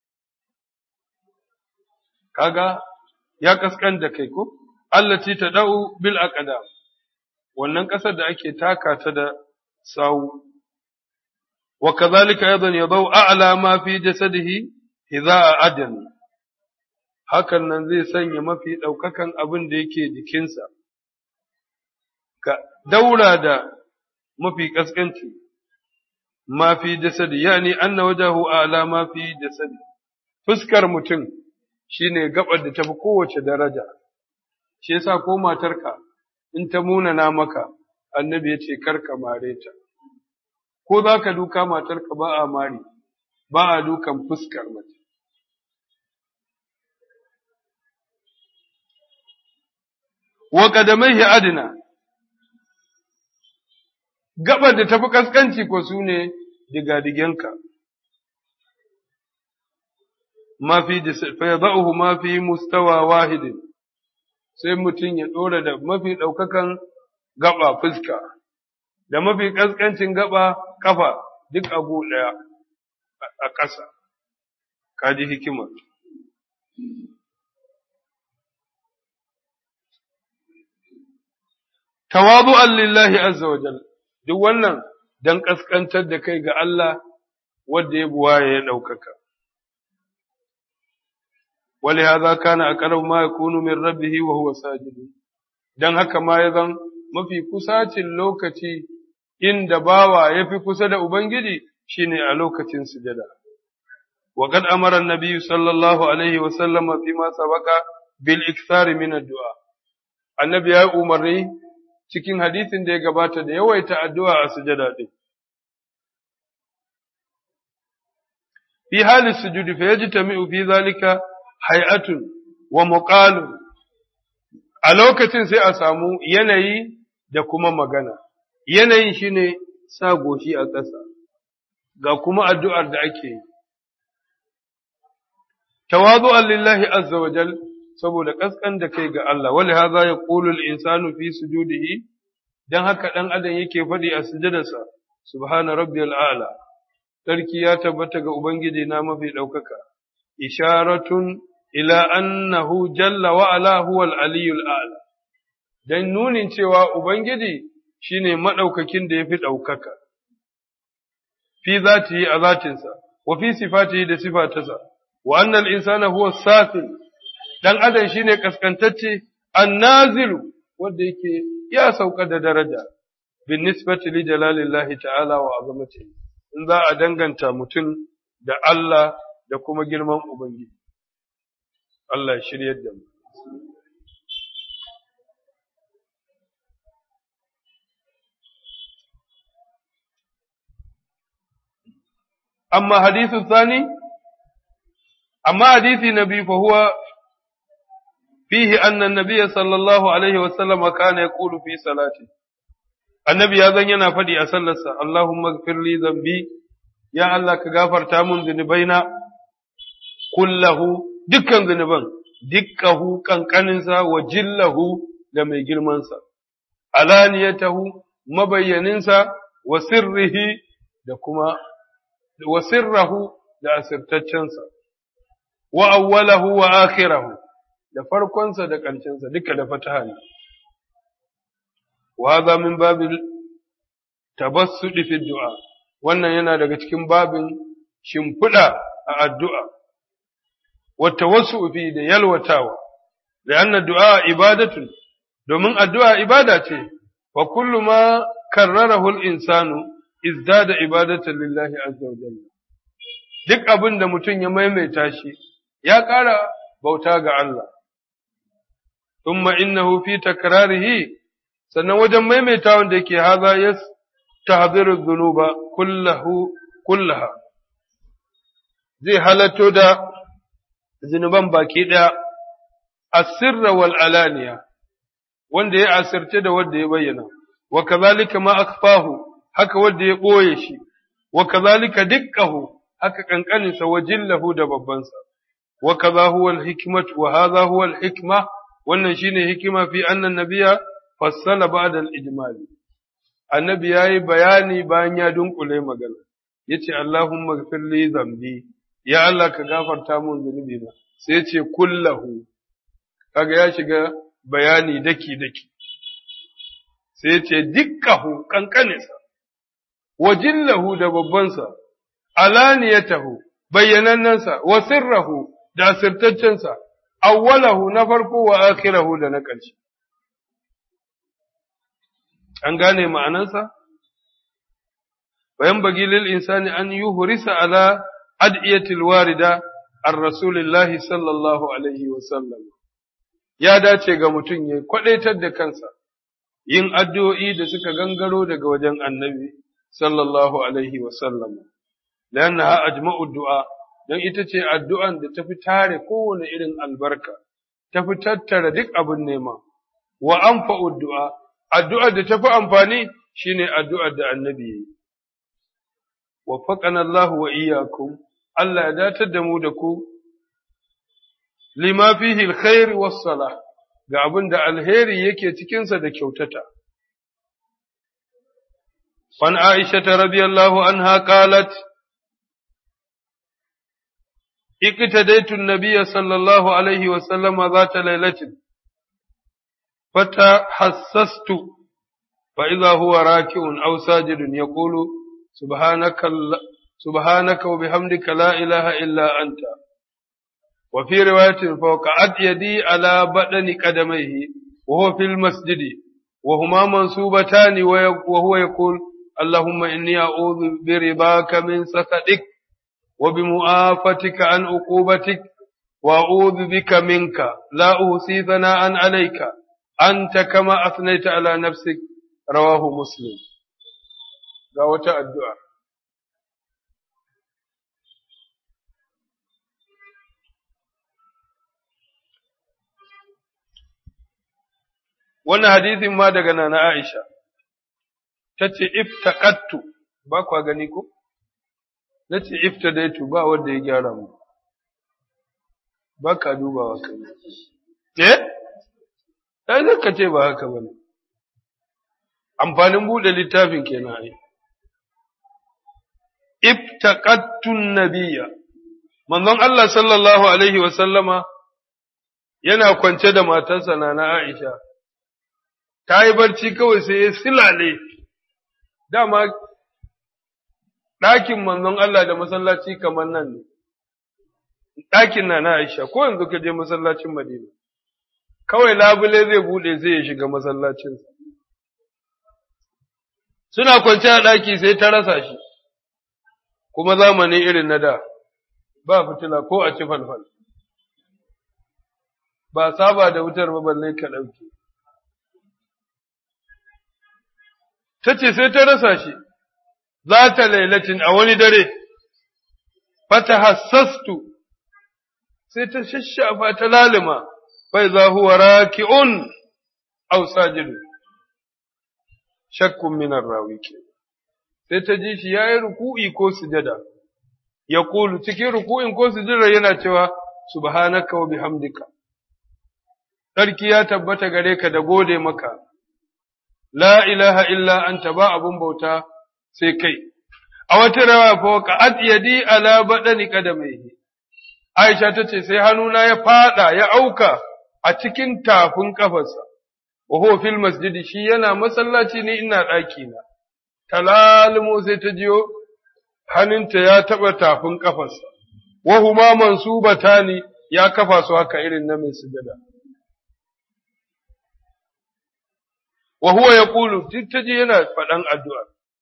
kaga ya kaskan da kai ko allati tad'u bil aqdam wannan kasar da ake taka ta da sawu wa kadhalika aidan yadau a'la ma fi jasadihi idza adan hakan nan zai sanya mafi ɗaukakan abin da yake jikinsa ka daura da mafi kaskanci ma fi jasadi yani anna wajahu a'la ma fi jasadi fuskar mutum shine gabar da tafi kowace daraja shi yasa ko matarka in ta munana maka annabi yace karka mare ta ko zaka duka matarka ba a mari ba a dukan fuskar mace wa qadamaihi adna gabar da tafi kaskanci ko su ne digadigenka, ma fi fayada'uhu ma fi mustawa wahidin, sai mutum ya ɗora da mafi ɗaukakan gaba fuska, da mafi kaskancin gaba kafa duk abu ɗaya a ƙasa, kaji hikimar. Tawadu'an lillahi azza wa jalla. Duk wannan don ƙasƙantar da kai ga Allah wadda ya buwaye ya ɗaukaka. Wali haza kana a ƙarar ma ya kunu min rabbihi wa huwa sajidu. Don haka ma ya zan mafi kusacin lokaci inda bawa ya fi kusa da Ubangiji shine a lokacin sujada. Wa qad amara an-nabiy sallallahu alaihi wa sallama fi ma sabaqa bil ikthari min ad-du'a. Annabi ya umarni cikin hadisin da ya gabata da yawaita addu'a a sujada ɗin. Fi halin sujudi fa yajtami'u fi zalika hay'atun wa muqalun. A lokacin sai a samu yanayi da kuma magana. Yanayin shine sa goshi a ƙasa, ga kuma addu'ar da ake yi. Tawadu'an lillahi azza wa jal saboda kaskan da kai ga Allah wali hadha yaqulu al-insanu fi sujudihi dan haka dan adam yake fadi a sujudarsa subhana rabbiyal a'la sarki ya tabbata ga ubangiji na mafi daukaka isharatun ila annahu jalla wa ala huwa al-aliyyul a'la dan nunin cewa ubangiji shine madaukakin da yafi daukaka fi zatihi a zatinsa wa fi sifatihi da sifatarsa wa annal insana huwa safil dan adam shine kaskantacce annazilu wanda yake ya sauka da daraja bin nisbati li jalalillahi ta'ala wa azamatihi in za a danganta mutum da Allah da kuma girman ubangiji Allah ya shiryar da mu أما حديث الثاني أما حديث النبي فهو فيه أن النبي صلى الله عليه وسلم كان يقول في صلاته النبي هذا ينافدي أسلس اللهم اغفر لي ذنبي يا الله كغافر تامن ذنبينا كله دكا ذنبان دكه كنكننسا وجله لما يجرمانسا علانيته مبيننسا وسره دكما وسره da asirtaccensa wa awwalahu wa akhirahu da farkonsa da ƙarshensa duka da fataha ne wa hadha min babil tabassudi fi du'a wannan yana daga cikin babin shimfida a addu'a wa tawassu fi da yalwatawa lianna du'a ibadatun domin addu'a ibada ce wa kullu ma karrarahu al-insanu izdada ibadatan lillahi azza wa jalla duk abin da mutum ya maimaita shi ya ƙara bauta ga Allah thumma innahu fi takrarihi sannan wajen maimaita wanda yake haza yas tahziru dhunuba kullaha zai halatto da zinuban baki daya asirra wal alaniya wanda ya asirce da wanda ya bayyana wa kazalika ma akfahu haka wanda ya ɓoye shi, wa kazalika dukkahu haka ƙanƙaninsa wa jillahu da babbansa, wa kaza huwa al-hikmatu wa hadha huwa al-hikma wannan shine hikima fi annan nabiya fassala ba'da al-ijmali. Annabi yayi bayani bayan ya dunkule magana. Yace Allahumma ighfir li dhanbi ya Allah ka gafarta mun zunubi na. Sai yace kullahu kaga ya shiga bayani daki daki. Sai yace dukkahu ƙanƙaninsa wajillahu da babbansa, alaniyatahu bayyanannansa, wa sirrahu da asirtaccensa, awwalahu na farko wa akhirahu da na ƙarshe. An gane ma'anansa? Bayan bagi lil insani an yuhrisa ala ad'iyatil warida ar rasulillahi sallallahu alaihi wa sallam. Ya dace ga mutum ya kwadaitar da kansa yin addu'o'i da suka gangaro daga wajen annabi sallallahu alaihi wasallam, lannaha ajma'u du'a, don ita ce addu'an da tafi tare kowane irin albarka, tafi tattara duk abin nema, wa anfa'u du'a, addu'ar da tafi amfani shine addu'ar da annabi yi. Waffaqana Allah wa iyyakum, Allah ya datar da mu da ku, lima fihi alkhair was salah, ga abin da alheri yake cikinsa da kyautata. عن عائشة رضي الله عنها قالت اقتديت النبي صلى الله عليه وسلم ذات ليلة فتحسست فإذا هو راكع أو ساجد يقول سبحانك وبحمدك لا إله إلا أنت وفي رواية فوقعت يدي على بدن قدميه وهو في المسجد وهما منصوبتان وهو يقول اللهم إني أعوذ برضاك من سخطك وبمعافتك عن عقوبتك وأعوذ بك منك لا أحصي ثناء عليك أنت كما أثنيت على نفسك رواه مسلم. قاوة الدعاء. wannan hadisin ma daga nana Aisha tace iftaqattu ba kwa gani ko nace iftadaitu ba wanda ya gyara mu ba ka dubawa kai sai zaka ce ba haka bane amfanin bude littafin kenan ai iftaqattu nabiyya manzon Allah sallallahu alaihi wa sallama yana kwance da matarsa nana Aisha ta yi barci kawai sai ya silale, dama ɗakin manzon Allah da masallaci kamar nan ne, ɗakin na Aisha, ko yanzu ka je masallacin Madina, kawai labule zai buɗe sai ya shiga masallacinsa. Suna kwance a ɗaki sai ta rasa shi, kuma zamani irin na da, ba fitila ko a ci falfal, ba saba da wutar ba balle ka ɗauke. Ta ce sai ta rasa shi, za ta lailatin a wani dare, fata hassastu, sai ta shashafa ta lalima, fai za huwa raki'un aw sajidun. Shakkun minar rawi ke, sai ta ji shi ya yi ruku'i ko sujada, ya kulu cikin ruku'in ko sujada yana cewa, Subhanaka wa bihamdika, sarki ya tabbata gare ka da gode maka, la ilaha illa anta ba abun bauta sai kai. A wata rawa fa ka adyadi ala badani kadamaihi. Aisha ta ce sai hannuna ya fada ya auka a cikin tafin kafarsa. Wa huwa fil masjidi shi yana masallaci ni ina ɗaki na. Talalmo sai ta jiyo hannunta ya taɓa tafin kafarsa. Wa huma mansubatani ya kafa su haka irin na mai sujada. Wa huwa yaqulu duk ta ji yana faɗan addu'a.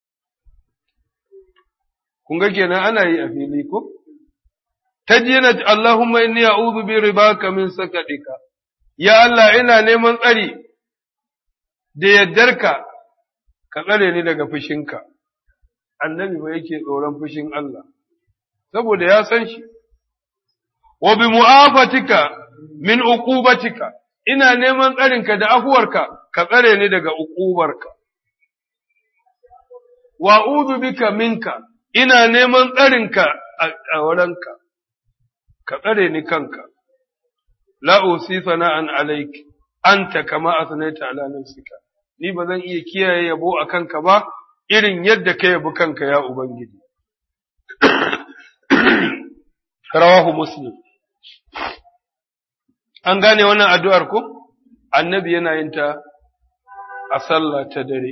Kun ga kenan ana yi a fili ko? Ta ji yana Allahumma inni a'udhu bi ribaka min sakatika. Ya Allah ina neman tsari da yaddarka ka tsare ni daga fushinka. Annabi ba yake tsoron fushin Allah saboda ya san shi. Wa bi mu'afatika min uqubatika ina neman tsarinka da afuwarka ka tsare ni daga uqubarka. Wa a'udhu bika minka ina neman tsarinka a wurinka, ka tsare ni kanka, la usi sana'an alaiki, anta kama asnaita ala nafsika, ni ba zan iya kiyaye yabo a kanka ba, irin yadda ka yabi kanka ya Ubangiji. Rawahu Muslim. An gane wannan addu'ar ko? Annabi yana yin ta a sallah ta dare.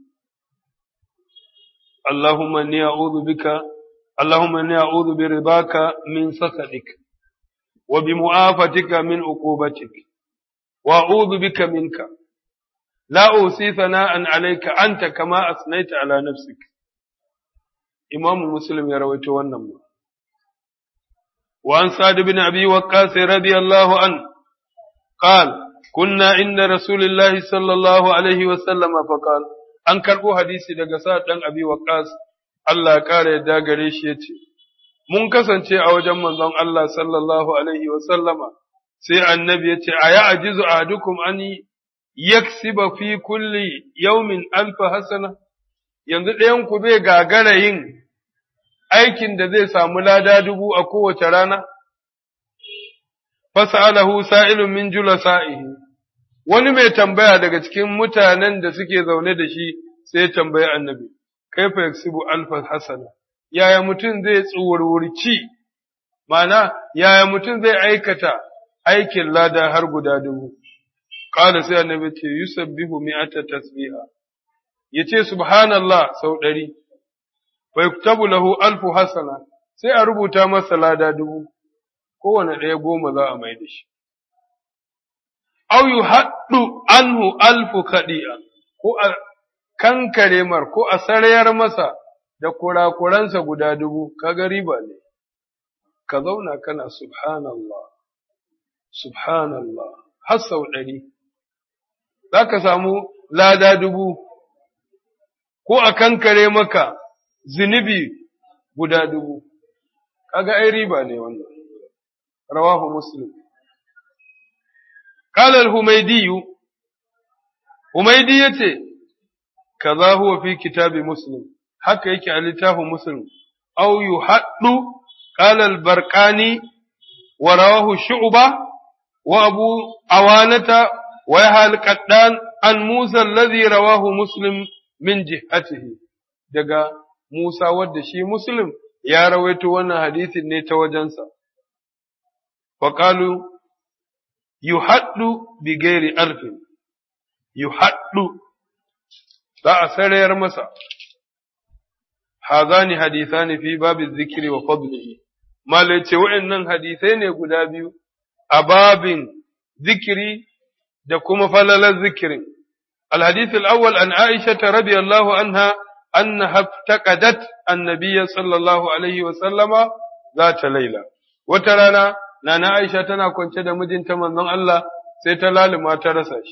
Allahumma ni a'udhu bika Allahumma inni a'udhu bi ridaka min sakhatik wa bi mu'afatika min uqubatik wa a'udhu bika minka la usi thana'an alayka anta kama asnaita ala nafsik. Imam Muslim ya rawaito wannan ba. Wa an Sa'd bin Abi Waqqas radiyallahu an قال كنا عند رسول الله صلى الله عليه وسلم فقال an karɓo hadisi daga Sa'ad ɗan Abi Waqqas, Allah ya ƙara yadda gare shi ya ce, Mun kasance a wajen manzon Allah sallallahu Alaihi wasallama, sai annabi ya ce, A ya ajizu a dukum an yaksiba fi kulli yaumin alfa hasana, yanzu ɗayanku zai gagara yin aikin da zai samu lada 1000 a kowace rana? Fasa'alahu sa'ilun min julasa'ihi. Wani mai tambaya daga cikin mutanen da suke zaune da shi sai tambayi annabi, kaifa yaksibu alfa hasana, yaya mutum zai tsuwurwurci, mana yaya mutum zai aikata aikin lada har guda 1000. Kala sai annabi ce, yusabbihu mi'ata tasbiha, yace subhanallah sau 100, fa yuktabu lahu alfu hasana, sai a rubuta masa lada 1000, kowane ɗaya 10 za a mai da shi. Au yu haɗu anhu alfu kaɗi'a, ko a kankare mar, ko a sarayar masa da kurakuransa guda 1000, kaga riba ne, ka zauna kana subhanallah, subhanallah, har sau 100, za ka samu lada 1000, ko a kankare maka zunubi guda 1000, kaga ai riba ne wannan, rawahu Muslim. قال الهميدي هميدي yace kaza huwa fi kitabi muslim haka yake a littafin muslim aw yuhaddu qala al-barqani wa rawahu shu'ba wa abu awanata wa yahal qaddan an musa alladhi rawahu muslim min jihatihi daga musa wanda shi muslim ya rawaito wannan hadisin ne ta wajensa fa qalu yuhaddu bi gairi alfin yuhaddu za a sarayar masa. Hazani hadithani fi babin zikiri wa fadlihi. Malai ce waɗannan hadisai ne guda biyu a babin zikiri da kuma falalar zikirin. الحديث الأول عن عائشة رضي الله عنها أنها افتقدت النبي صلى الله عليه وسلم ذات ليلة. وترانا نانا عائشة تنا كنت دا مدين تمنى الله سيتلال ما ترسش.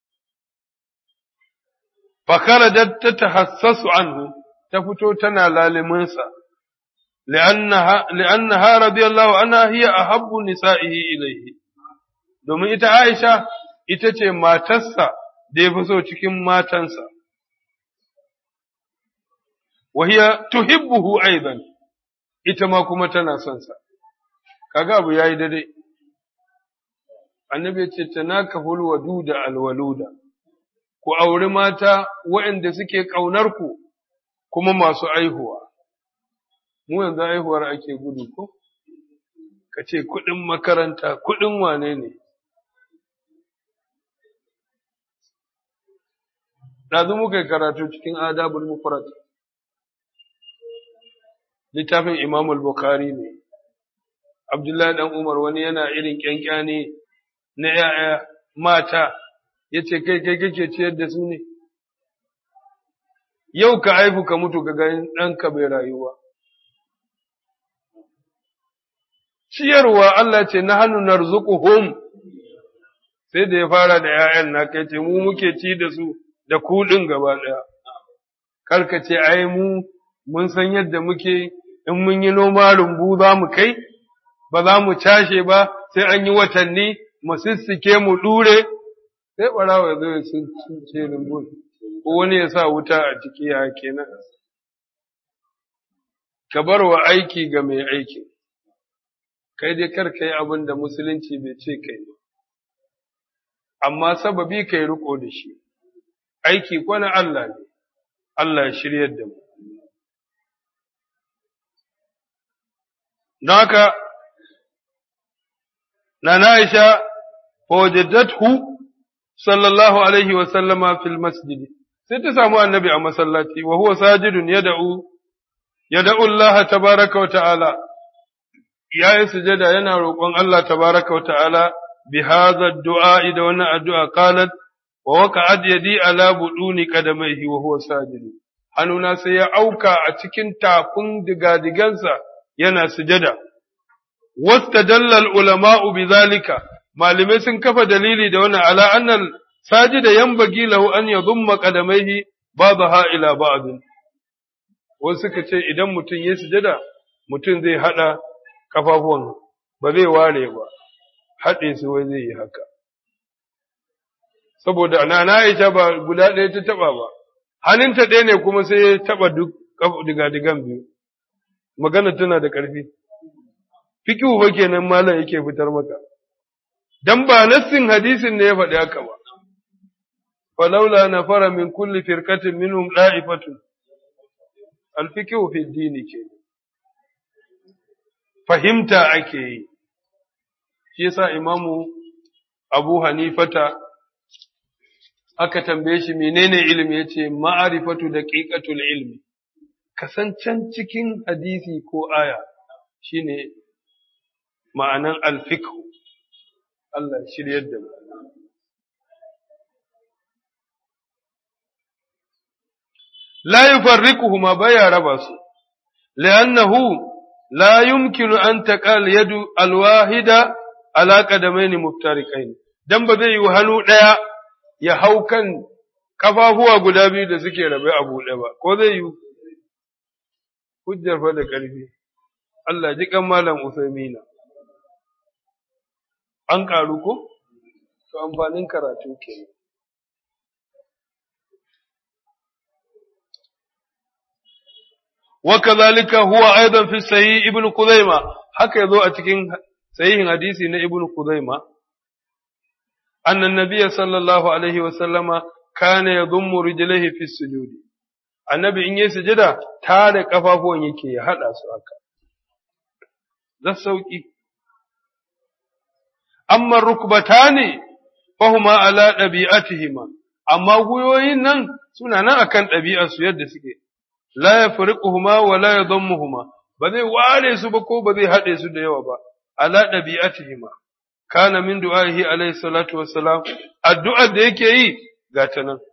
فخرجت تتحسس عنه تفتو تنا لالمنسى لأنها رضي الله عنها هي أحب نسائه إليه. domin ita Aisha ita ce matarsa da ya fi so cikin matansa. Wahiya tuhibbuhu aidan ita ma kuma tana son sa. Kaga abu yayi daidai. Annabi ya ce tanakahul waduda alwaluda. Ku auri mata waɗanda suke ƙaunar ku kuma masu aihuwa. Mu yanzu aihuwar ake gudu ko? Ka ce kuɗin makaranta, kuɗin wane ne? Ɗazu muka yi karatu cikin adabul mufrad. Littafin Imam al-Bukhari ne. Abdullahi dan Umar wani yana irin kyankyane na ‘ya'ya mata, ya ce, kai kake ciyar da su ne? Yau ka haifu ka mutu ka ga ɗanka bai rayuwa. Ciyarwa Allah ce na hannu narzuquhum sai da ya fara da ‘ya'yan na kai ce, mu muke ci da su da kuɗin gaba ɗaya. Karka ce, ai mun san yadda muke in mun yi noma rumbu za mu kai, ba za mu cashe ba sai an yi watanni mu sissike mu ɗure, sai ɓarawa ya zo ya ce rumbun, ko wani ya sa wuta a ciki ya kenan. Ka bar wa aiki ga mai aiki, kai dai kar ka yi abin da musulunci bai ce kai ba, amma sababi ka yi riƙo da shi, aiki kwana Allah ne, Allah ya shiryar da mu. Don haka, Nana Aisha, fawajaddathu sallallahu alaihi wa sallama fil masjid. Sai ta samu annabi a masallaci, wa huwa sajidun yad'u Allah tabaraka wa ta'ala. Yayi sujada yana roƙon Allah tabaraka wa ta'ala bi hadha ad-du'a da wannan addu'a qalat wa waqa'at yadi ala buduni qadamaihi wa huwa sajid. Hannuna sai ya auka a cikin tafin digadigansa yana sujada. Wastadalla al-ulama'u bidhalika, malamai sun kafa dalili da wannan ala annal sajida yanbaghi lahu an yadhumma qadamaihi ba'daha ila ba'd. Wasu suka ce idan mutum ya sujada mutum zai hada kafafuwan ba zai ware ba, haɗe su wai zai yi haka. Saboda Nana Aisha ba guda ɗaya ta taɓa ba, hannunta ɗaya ne kuma sai ya taɓa duk digadigan biyu. Magana tana da ƙarfi. Fikihu fa kenan malam yake fitar maka. Dan ba nassin hadisin ne ya faɗi haka ba. Falaula nafara min kulli firqatin minhum da'ifatun. Al-fikihu fi dini ke. Fahimta ake yi. Shi yasa Imamu Abu Hanifata aka tambaye shi menene ilimi yace ma'arifatu daqiqatul ilmi. Kasancan cikin hadisi ko aya shine ma'anan al-fiqh. Allah shiryar da mu. La yufarriquhuma baya raba su, li'annahu la yumkinu an taqal yadu al-wahida ala qadamaini muftariqain. Dan ba zai yi hannu ɗaya ya hau kan kafafuwa guda biyu da suke rabe a buɗe ba, ko zai yi? Hujjar fa da ƙarfi, Allah ji kan Malam Usaimina. An ƙaru ko? To amfanin karatu ke. وكذلك هو أيضا في الصحيح ابن خزيمة haka yazo a cikin sahihin hadisi na ibn Khuzaima anna an-nabiy sallallahu alaihi wa sallama kana yadhummu rijlaihi fi sujud annabi in yayi sujada tare kafafuwan yake ya hada su haka da sauki amma rukbatani fahuma ala dabi'atihima amma guyoyin nan suna nan akan ɗabi'arsu yadda suke, la ya fariƙuhuma wa la ya zammuhuma, ba zai ware su ba ko ba zai haɗe su da yawa ba, ala ɗabi'atihima. Kana min du'ahi alaihi salatu wassalam, addu'ar da yake yi ga ta nan.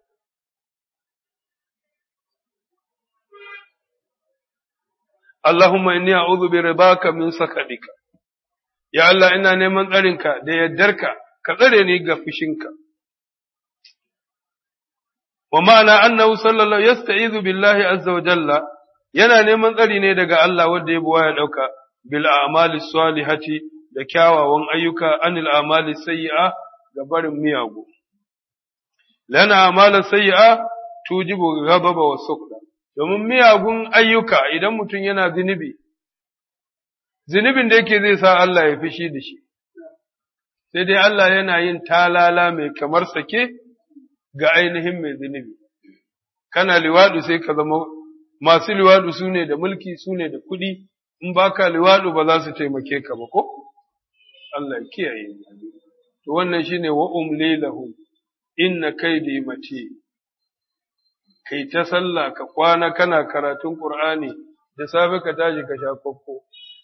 Allahumma inni a'udhu bi ridaka min sakatika. Ya Allah ina neman tsarinka da yardarka, ka tsare ni ga fushinka. Wa ma'ana annahu sallallahu yasta'izu billahi azza wa jalla, yana neman tsari ne daga Allah wanda ya buwa ya dauka bil a'mali salihati da kyawawan ayyuka anil a'mali sayyi'a ga barin miyagu. Lana a'mala sayyi'a tujibu ghadaba wa sukra. Domin miyagun ayyuka idan mutum yana zunubin da yake zai sa Allah ya fishi da shi, sai dai Allah yana yin talala mai kamar sake ga ainihin mai zunubi. Kana liwaɗu sai ka zama masu liwaɗu su ne da mulki su ne da kuɗi, in baka liwaɗu ba za su taimake ka ba ko? Allah ya kiyaye. To wannan shine wa umli lahu inna kaidi mati. Kai ta sallah ka kwana kana karatun Qur'ani da safe ka tashi ka sha kokko.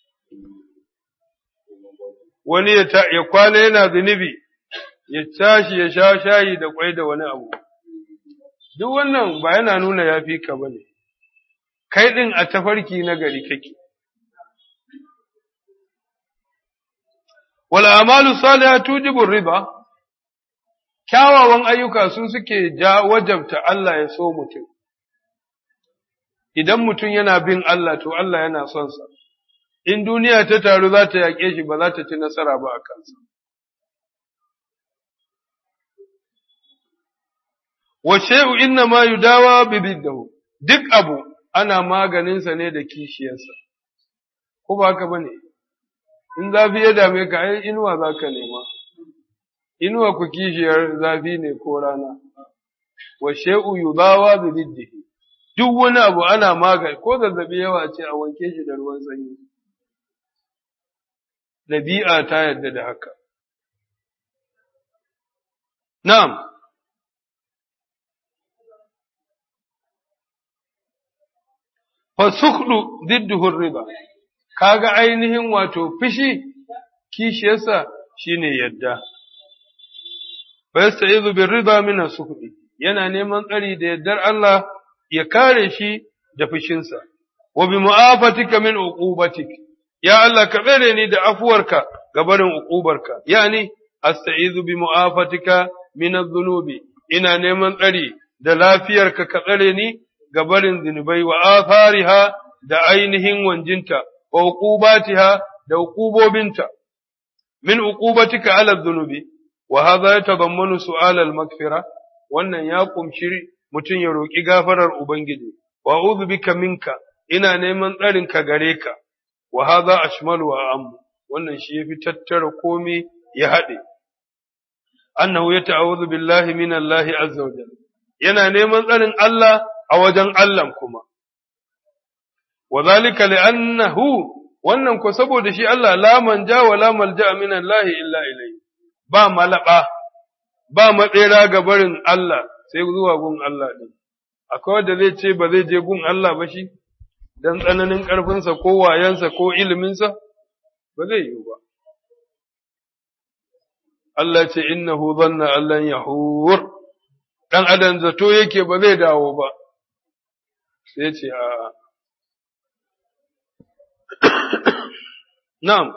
Wani ya kwana yana zunubi ya tashi ya sha shayi da kwai da wani abu. Duk wannan ba yana nuna ya fi ka bane. Kai ɗin a tafarki na gari kake. Wal amalu salihah tujibu riba. Kyawawan ayyuka su suke wajabta Allah ya so mutum. Idan mutum yana bin Allah to Allah yana son sa. In duniya ta taru za ta yaƙe shi ba za ta ci nasara ba a kansa. Wa shay'u inna ma yudawa bi biddahu. Duk abu ana maganinsa ne da kishiyarsa. Ko ba haka bane? In zafi ya dame ka ai inuwa za ka nema. Inuwa ku kishiyar zafi ne ko rana. Wa shay'u yudawa bi biddihi. Duk wani abu ana magani ko zazzabi yawa ce a wanke shi da ruwan sanyi. Ɗabi'a ta yarda da haka. Na'am. Fasukhdu didduhu riba. Kaga ainihin wato fishi kishiyarsa shine yadda. Fa yasta'izu birrida min as-sukhdi. Yana neman tsari da yaddar Allah ya kare shi da fushinsa. Wa bi mu'afatika min uqubatik. Ya Allah ka tsare ni da afuwarka ga barin uqubarka. Yani asta'izu bi mu'afatika min adh-dhunubi. Ina neman tsari da lafiyarka ka tsare ni ga barin zunubai wa athariha da ainihin wanjinta wa uqubatiha da uqubobinta min uqubatika ala dhunubi wa hadha yatadammanu su'al al-maghfira wannan ya kumshi mutun ya roki gafarar ubangiji wa a'udhu bika minka ina neman tsarin ka gare ka wa hadha ashmalu wa am wannan shi yafi tattara komai ya hade annahu yata'awudhu billahi minallahi azza wa jalla yana neman tsarin Allah a wajen Allah kuma. Wa zalika li'annahu wannan ko saboda shi Allah la manja wa la malja min Allah illa ilayhi. Ba malaba, ba matsera ga barin Allah sai zuwa gun Allah din. Akwai wanda zai ce ba zai je gun Allah ba shi dan tsananin ƙarfinsa ko wayansa ko iliminsa ba zai yi ba. Allah ce innahu dhanna allan yahur. Dan adam zato yake ba zai dawo ba. Sai ce a Na'am.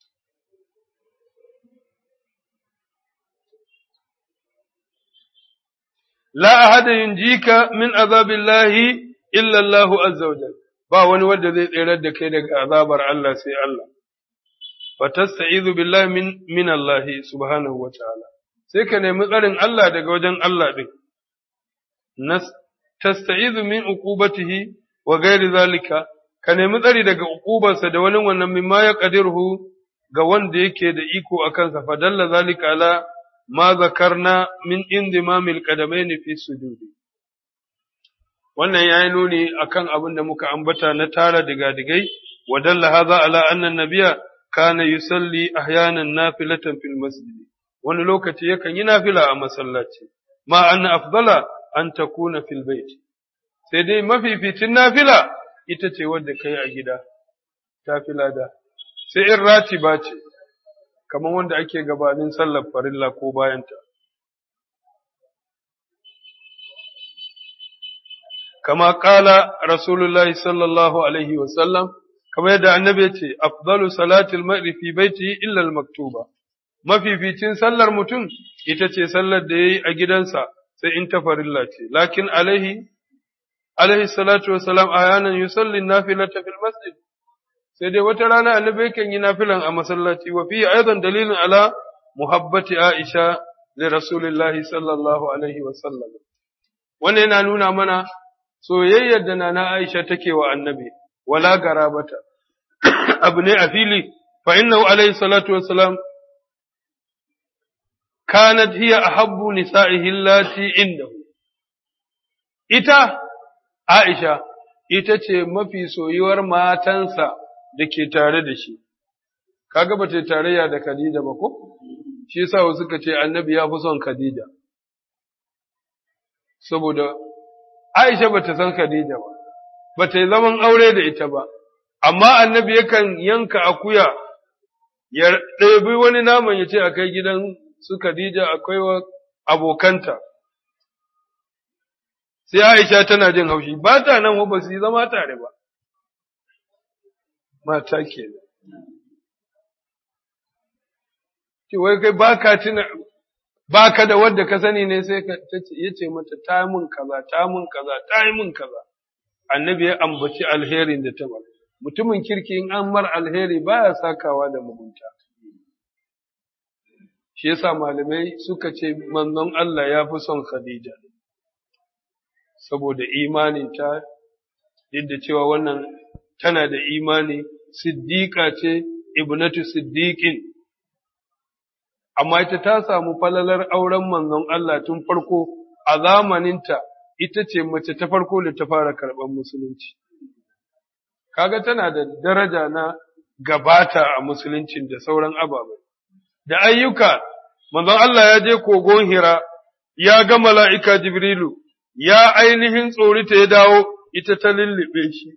La ahada yunjika min azabillahi illa Allah azza wa jalla. Ba wani wanda zai tsirar da kai daga azabar Allah sai Allah. Fa tasta'izu billahi min Allah subhanahu wa ta'ala. Sai ka nemi tsarin Allah daga wajen Allah din. Tasta'izu min uqubatihi wa ghairi zalika. Ka nemi tsari daga uqubarsa da wani wannan mimma ya qadirhu ga wanda yake da iko akan sa fa dalla zalika ala ma zakarna min indimamil qadamaini fi sujudi wannan yayi nuni akan abin da muka ambata na tara diga-digai wa dalla hadha ala anna nabiyya kana yusalli ahyanan nafilatan fil masjid wani lokaci yakan yi nafila a masallaci ma anna afdala an takuna fil bait sai dai mafificin nafila ita ce wadda kai a gida tafila da sai in ratiba ce kamar wanda ake gabanin sallar farilla ko bayanta kama kala rasulullahi sallallahu alaihi wasallam kamar yadda annabi ya ce afdalu salatil mar'i fi baitihi illa al maktuba mafificin sallar mutum ita ce sallar da yayi a gidansa sai in ta farilla ce lakin alaihi salatu wassalam ayanan yusalli nafilata fil masjid sai dai wata rana annabi yakan yi nafilan a masallaci wa fi aidan dalilin ala muhabbati aisha li rasulillahi sallallahu alaihi wasallam wannan yana nuna mana soyayyar da nana Aisha take wa annabi wala garabata abu ne a fili fa innahu alaihi salatu wassalam kanat hiya ahabbu nisa'ihi allati indahu ita Aisha ita ce mafi soyuwar matansa da ke tare da shi kaga ba ta tarayya da Khadija ba ko shi yasa wasu suka ce annabi ya fi son Khadija saboda Aisha bata san Khadija ba, bata yi zaman aure da ita ba, amma annabi yakan yanka akuya, ya ɗebi wani naman ya ce a kai gidan su Khadija akwai wa abokanta. Sai Aisha tana jin haushi, ba ta nan ba su yi zama tare ba. Mata ke wai kai ba ka tuna, ba ka da wadda ka sani ne sai ya ce mata ta mun kaza, ta mun kaza, ta yi mun kaza. Annabi ya ambaci alherin da ta bar. Mutumin kirki in an mar alheri baya sakawa da mugunta. Shi yasa malamai suka ce manzon Allah ya fi son Khadija. Saboda imani ta, yadda cewa wannan tana da imani, siddiqa ce, ibnatu siddiqin. Amma ita ta samu falalar auren manzon Allah tun farko a zamaninta, ita ce mace ta farko da ta fara karɓar musulunci. Kaga tana da daraja na gabata a musuluncin da sauran ababai. Da ayyuka, manzon Allah ya je kogon Hira, ya ga mala'ika Jibrilu, ya ainihin tsorita ya dawo, ita ta lullube shi.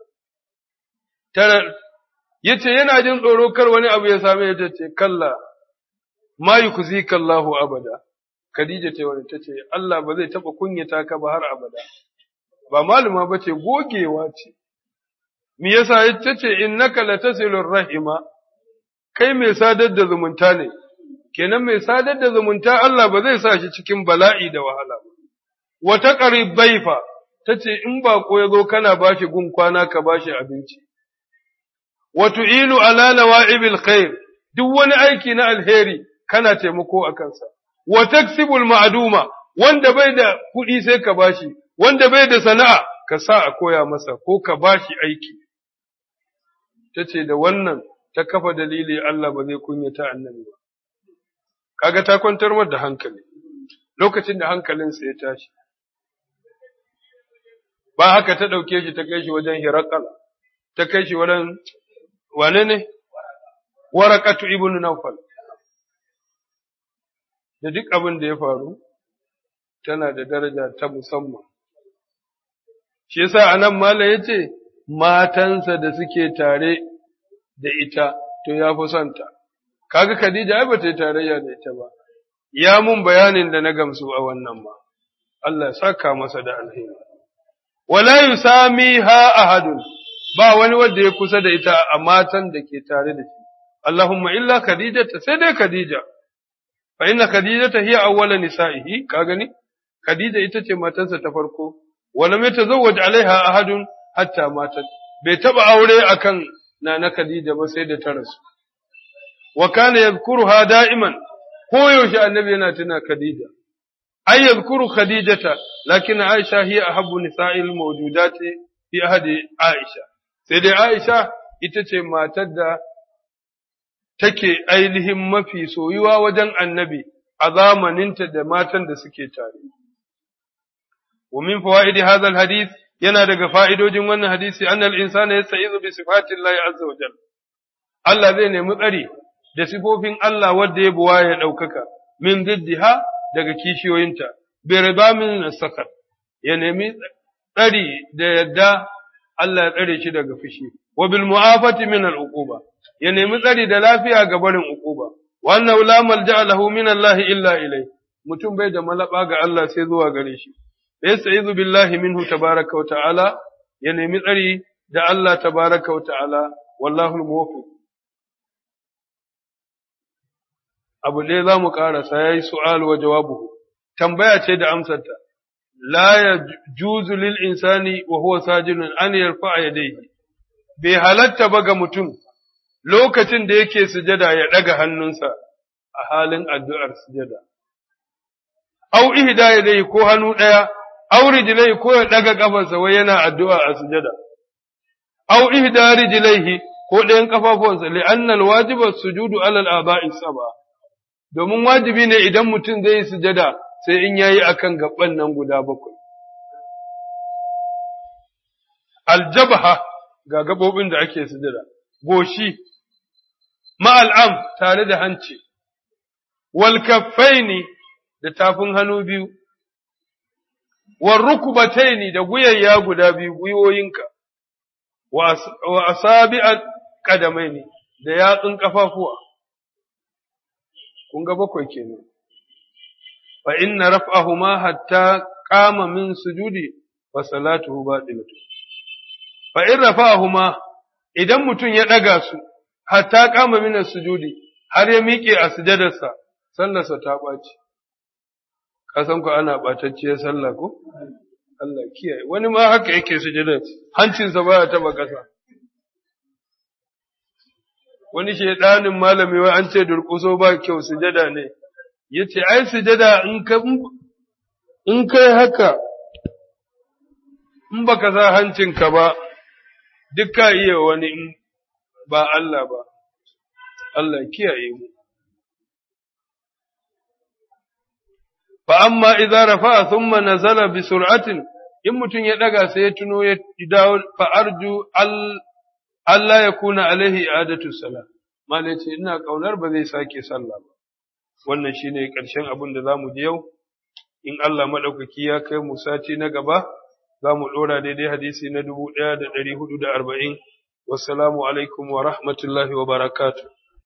Ya ce yana jin tsoro kar wani abu ya same ya ce, kalla. ma yukzika Allahu abada Khadija ce wani tace Allah ba zai taba kunyata ka ba har abada ba maluma bace gogewa ce me yasa tace innaka latasilur rahima kai mai sadar da zumunta ne kenan mai sadar da zumunta Allah ba zai sa shi cikin bala'i da wahala ba wa taqrib baifa tace in ba ko yazo kana bashi gun kwana ka bashi abinci wa tu'ilu ala nawa'ibil khair duk wani aiki na alheri kana taimako a kansa, wa taksibul ma'aduma, wanda bai da kuɗi sai ka bashi, wanda bai da sana'a ka sa a koya masa ko ka bashi aiki. Ta ce da wannan ta kafa dalili Allah ba zai kunyata annabi ba. Kaga ta kwantar da hankali, lokacin da hankalinsa ya tashi. Ba haka ta ɗauke shi ta kai shi wajen Hirakala, ta kai shi wajen wane ne? Warakatu ibn Nawfal. Da duk abin da ya faru, tana da daraja ta musamman. Shi yasa anan Mala ya ce, matansa da suke tare da ita, to ya fi son ta. Kaga Khadija ai ba ta yi tarayya da ita ba, ya mun bayanin da na gamsu a wannan ma, Allah saka masa da alheri. Wala yusamiha ahadun, ba wani wanda ya kusa da ita a matan da ke tare da shi. Allahumma illa Khadija sai dai Khadija. fa inna khadijata hiya awwala nisa'ihi ka gani khadija ita ce matarsa ta farko wala mai tazawwaj alaiha ahadun hatta matat bai taba aure akan nana khadija ba sai da ta rasu wa kana yadhkuruha da'iman ko yaushe annabi yana tuna khadija ay yadhkuru khadijata lakin aisha hiya ahabbu nisa'il mawjudati fi ahdi aisha sai dai aisha ita ce matar da take ainihin mafi soyuwa wajen annabi a zamaninta da matan da suke tare. Wa min fawaidi hadha alhadith yana daga fa'idojin wannan hadisi annal insana yasta'izu bi sifatillahi azza wa jalla. Allah zai nemi tsari da sifofin Allah wanda ya buwa ya daukaka min diddiha daga kishiyoyinta bi riba min sakar, ya nemi tsari da yadda Allah ya tsare shi daga fushi, wa bil mu'afati min al uquba, ya nemi tsari da lafiya ga barin uquba, wa annahu la malja'a lahu min Allah illa ilai, mutum bai da malaba ga Allah sai zuwa gare shi. Yasta'izu billahi minhu tabaraka wa ta'ala, ya nemi tsari da Allah tabaraka wa ta'ala, wallahu al-muwaffiq. Abu ɗaya za mu ƙarasa ya yi su'al wa jawabuhu, tambaya ce da amsarta, la ya juzu lil insani wa huwa sajidun an yarfa yadayhi, bai halatta ba ga mutum lokacin da yake sujada ya ɗaga hannunsa a halin addu'ar sujada. Au ihda yadayhi ko hannu ɗaya, au rijlaihi ko ya ɗaga ƙafarsa wai yana addu'a a sujada. Au ihda rijlaihi ko ɗayan ƙafafuwansa li'anna al-wajiba sujudu ala al-aba'i sab'a. Domin wajibi ne idan mutum zai yi sujada sai in yayi akan gaban nan guda bakwai. Aljabha ga gabobin da ake sujada, goshi, ma'al'am tare da hanci, wal kaffaini da tafin hannu biyu, wal rukubataini da guyayya guda biyu, gwiwoyinka, wa asabi'al qadamaini da yatsun kafafuwa. Kun ga bakwai kenan. Fa inna raf'ahuma hatta qama min sujudi fa salatuhu batilatu. Fa in rafa'ahuma idan mutum ya daga su hatta qama min sujudi har ya miƙe a sujadarsa sallarsa ta ɓaci. Ka san ku ana ɓatacciyar sallah ko? Allah kiyaye. Wani ma haka yake sujudar, hancinsa baya taba ƙasa. Wani shaidanin malami wai an ce durƙuso ba kyau sujada ne, ya ce, ai, sujada in kai haka, in baka sa hancinka ba, duk ka iya wani ba Allah ba, Allah kiyaye mu. Fa amma idza rafa'a thumma nazala bi sur'atin, in mutum ya daga sai ya tuno ya dawo fa arju Allah ya kuna alaihi i'adatu salat. Malai ce ina kaunar ba zai sake sallah ba. Wannan shine ƙarshen abin da zamu ji yau. In Allah madaukaki ya kai mu sati na gaba, zamu dora daidai hadisi na 1440. Wassalamu alaikum wa rahmatullahi wa barakatuh.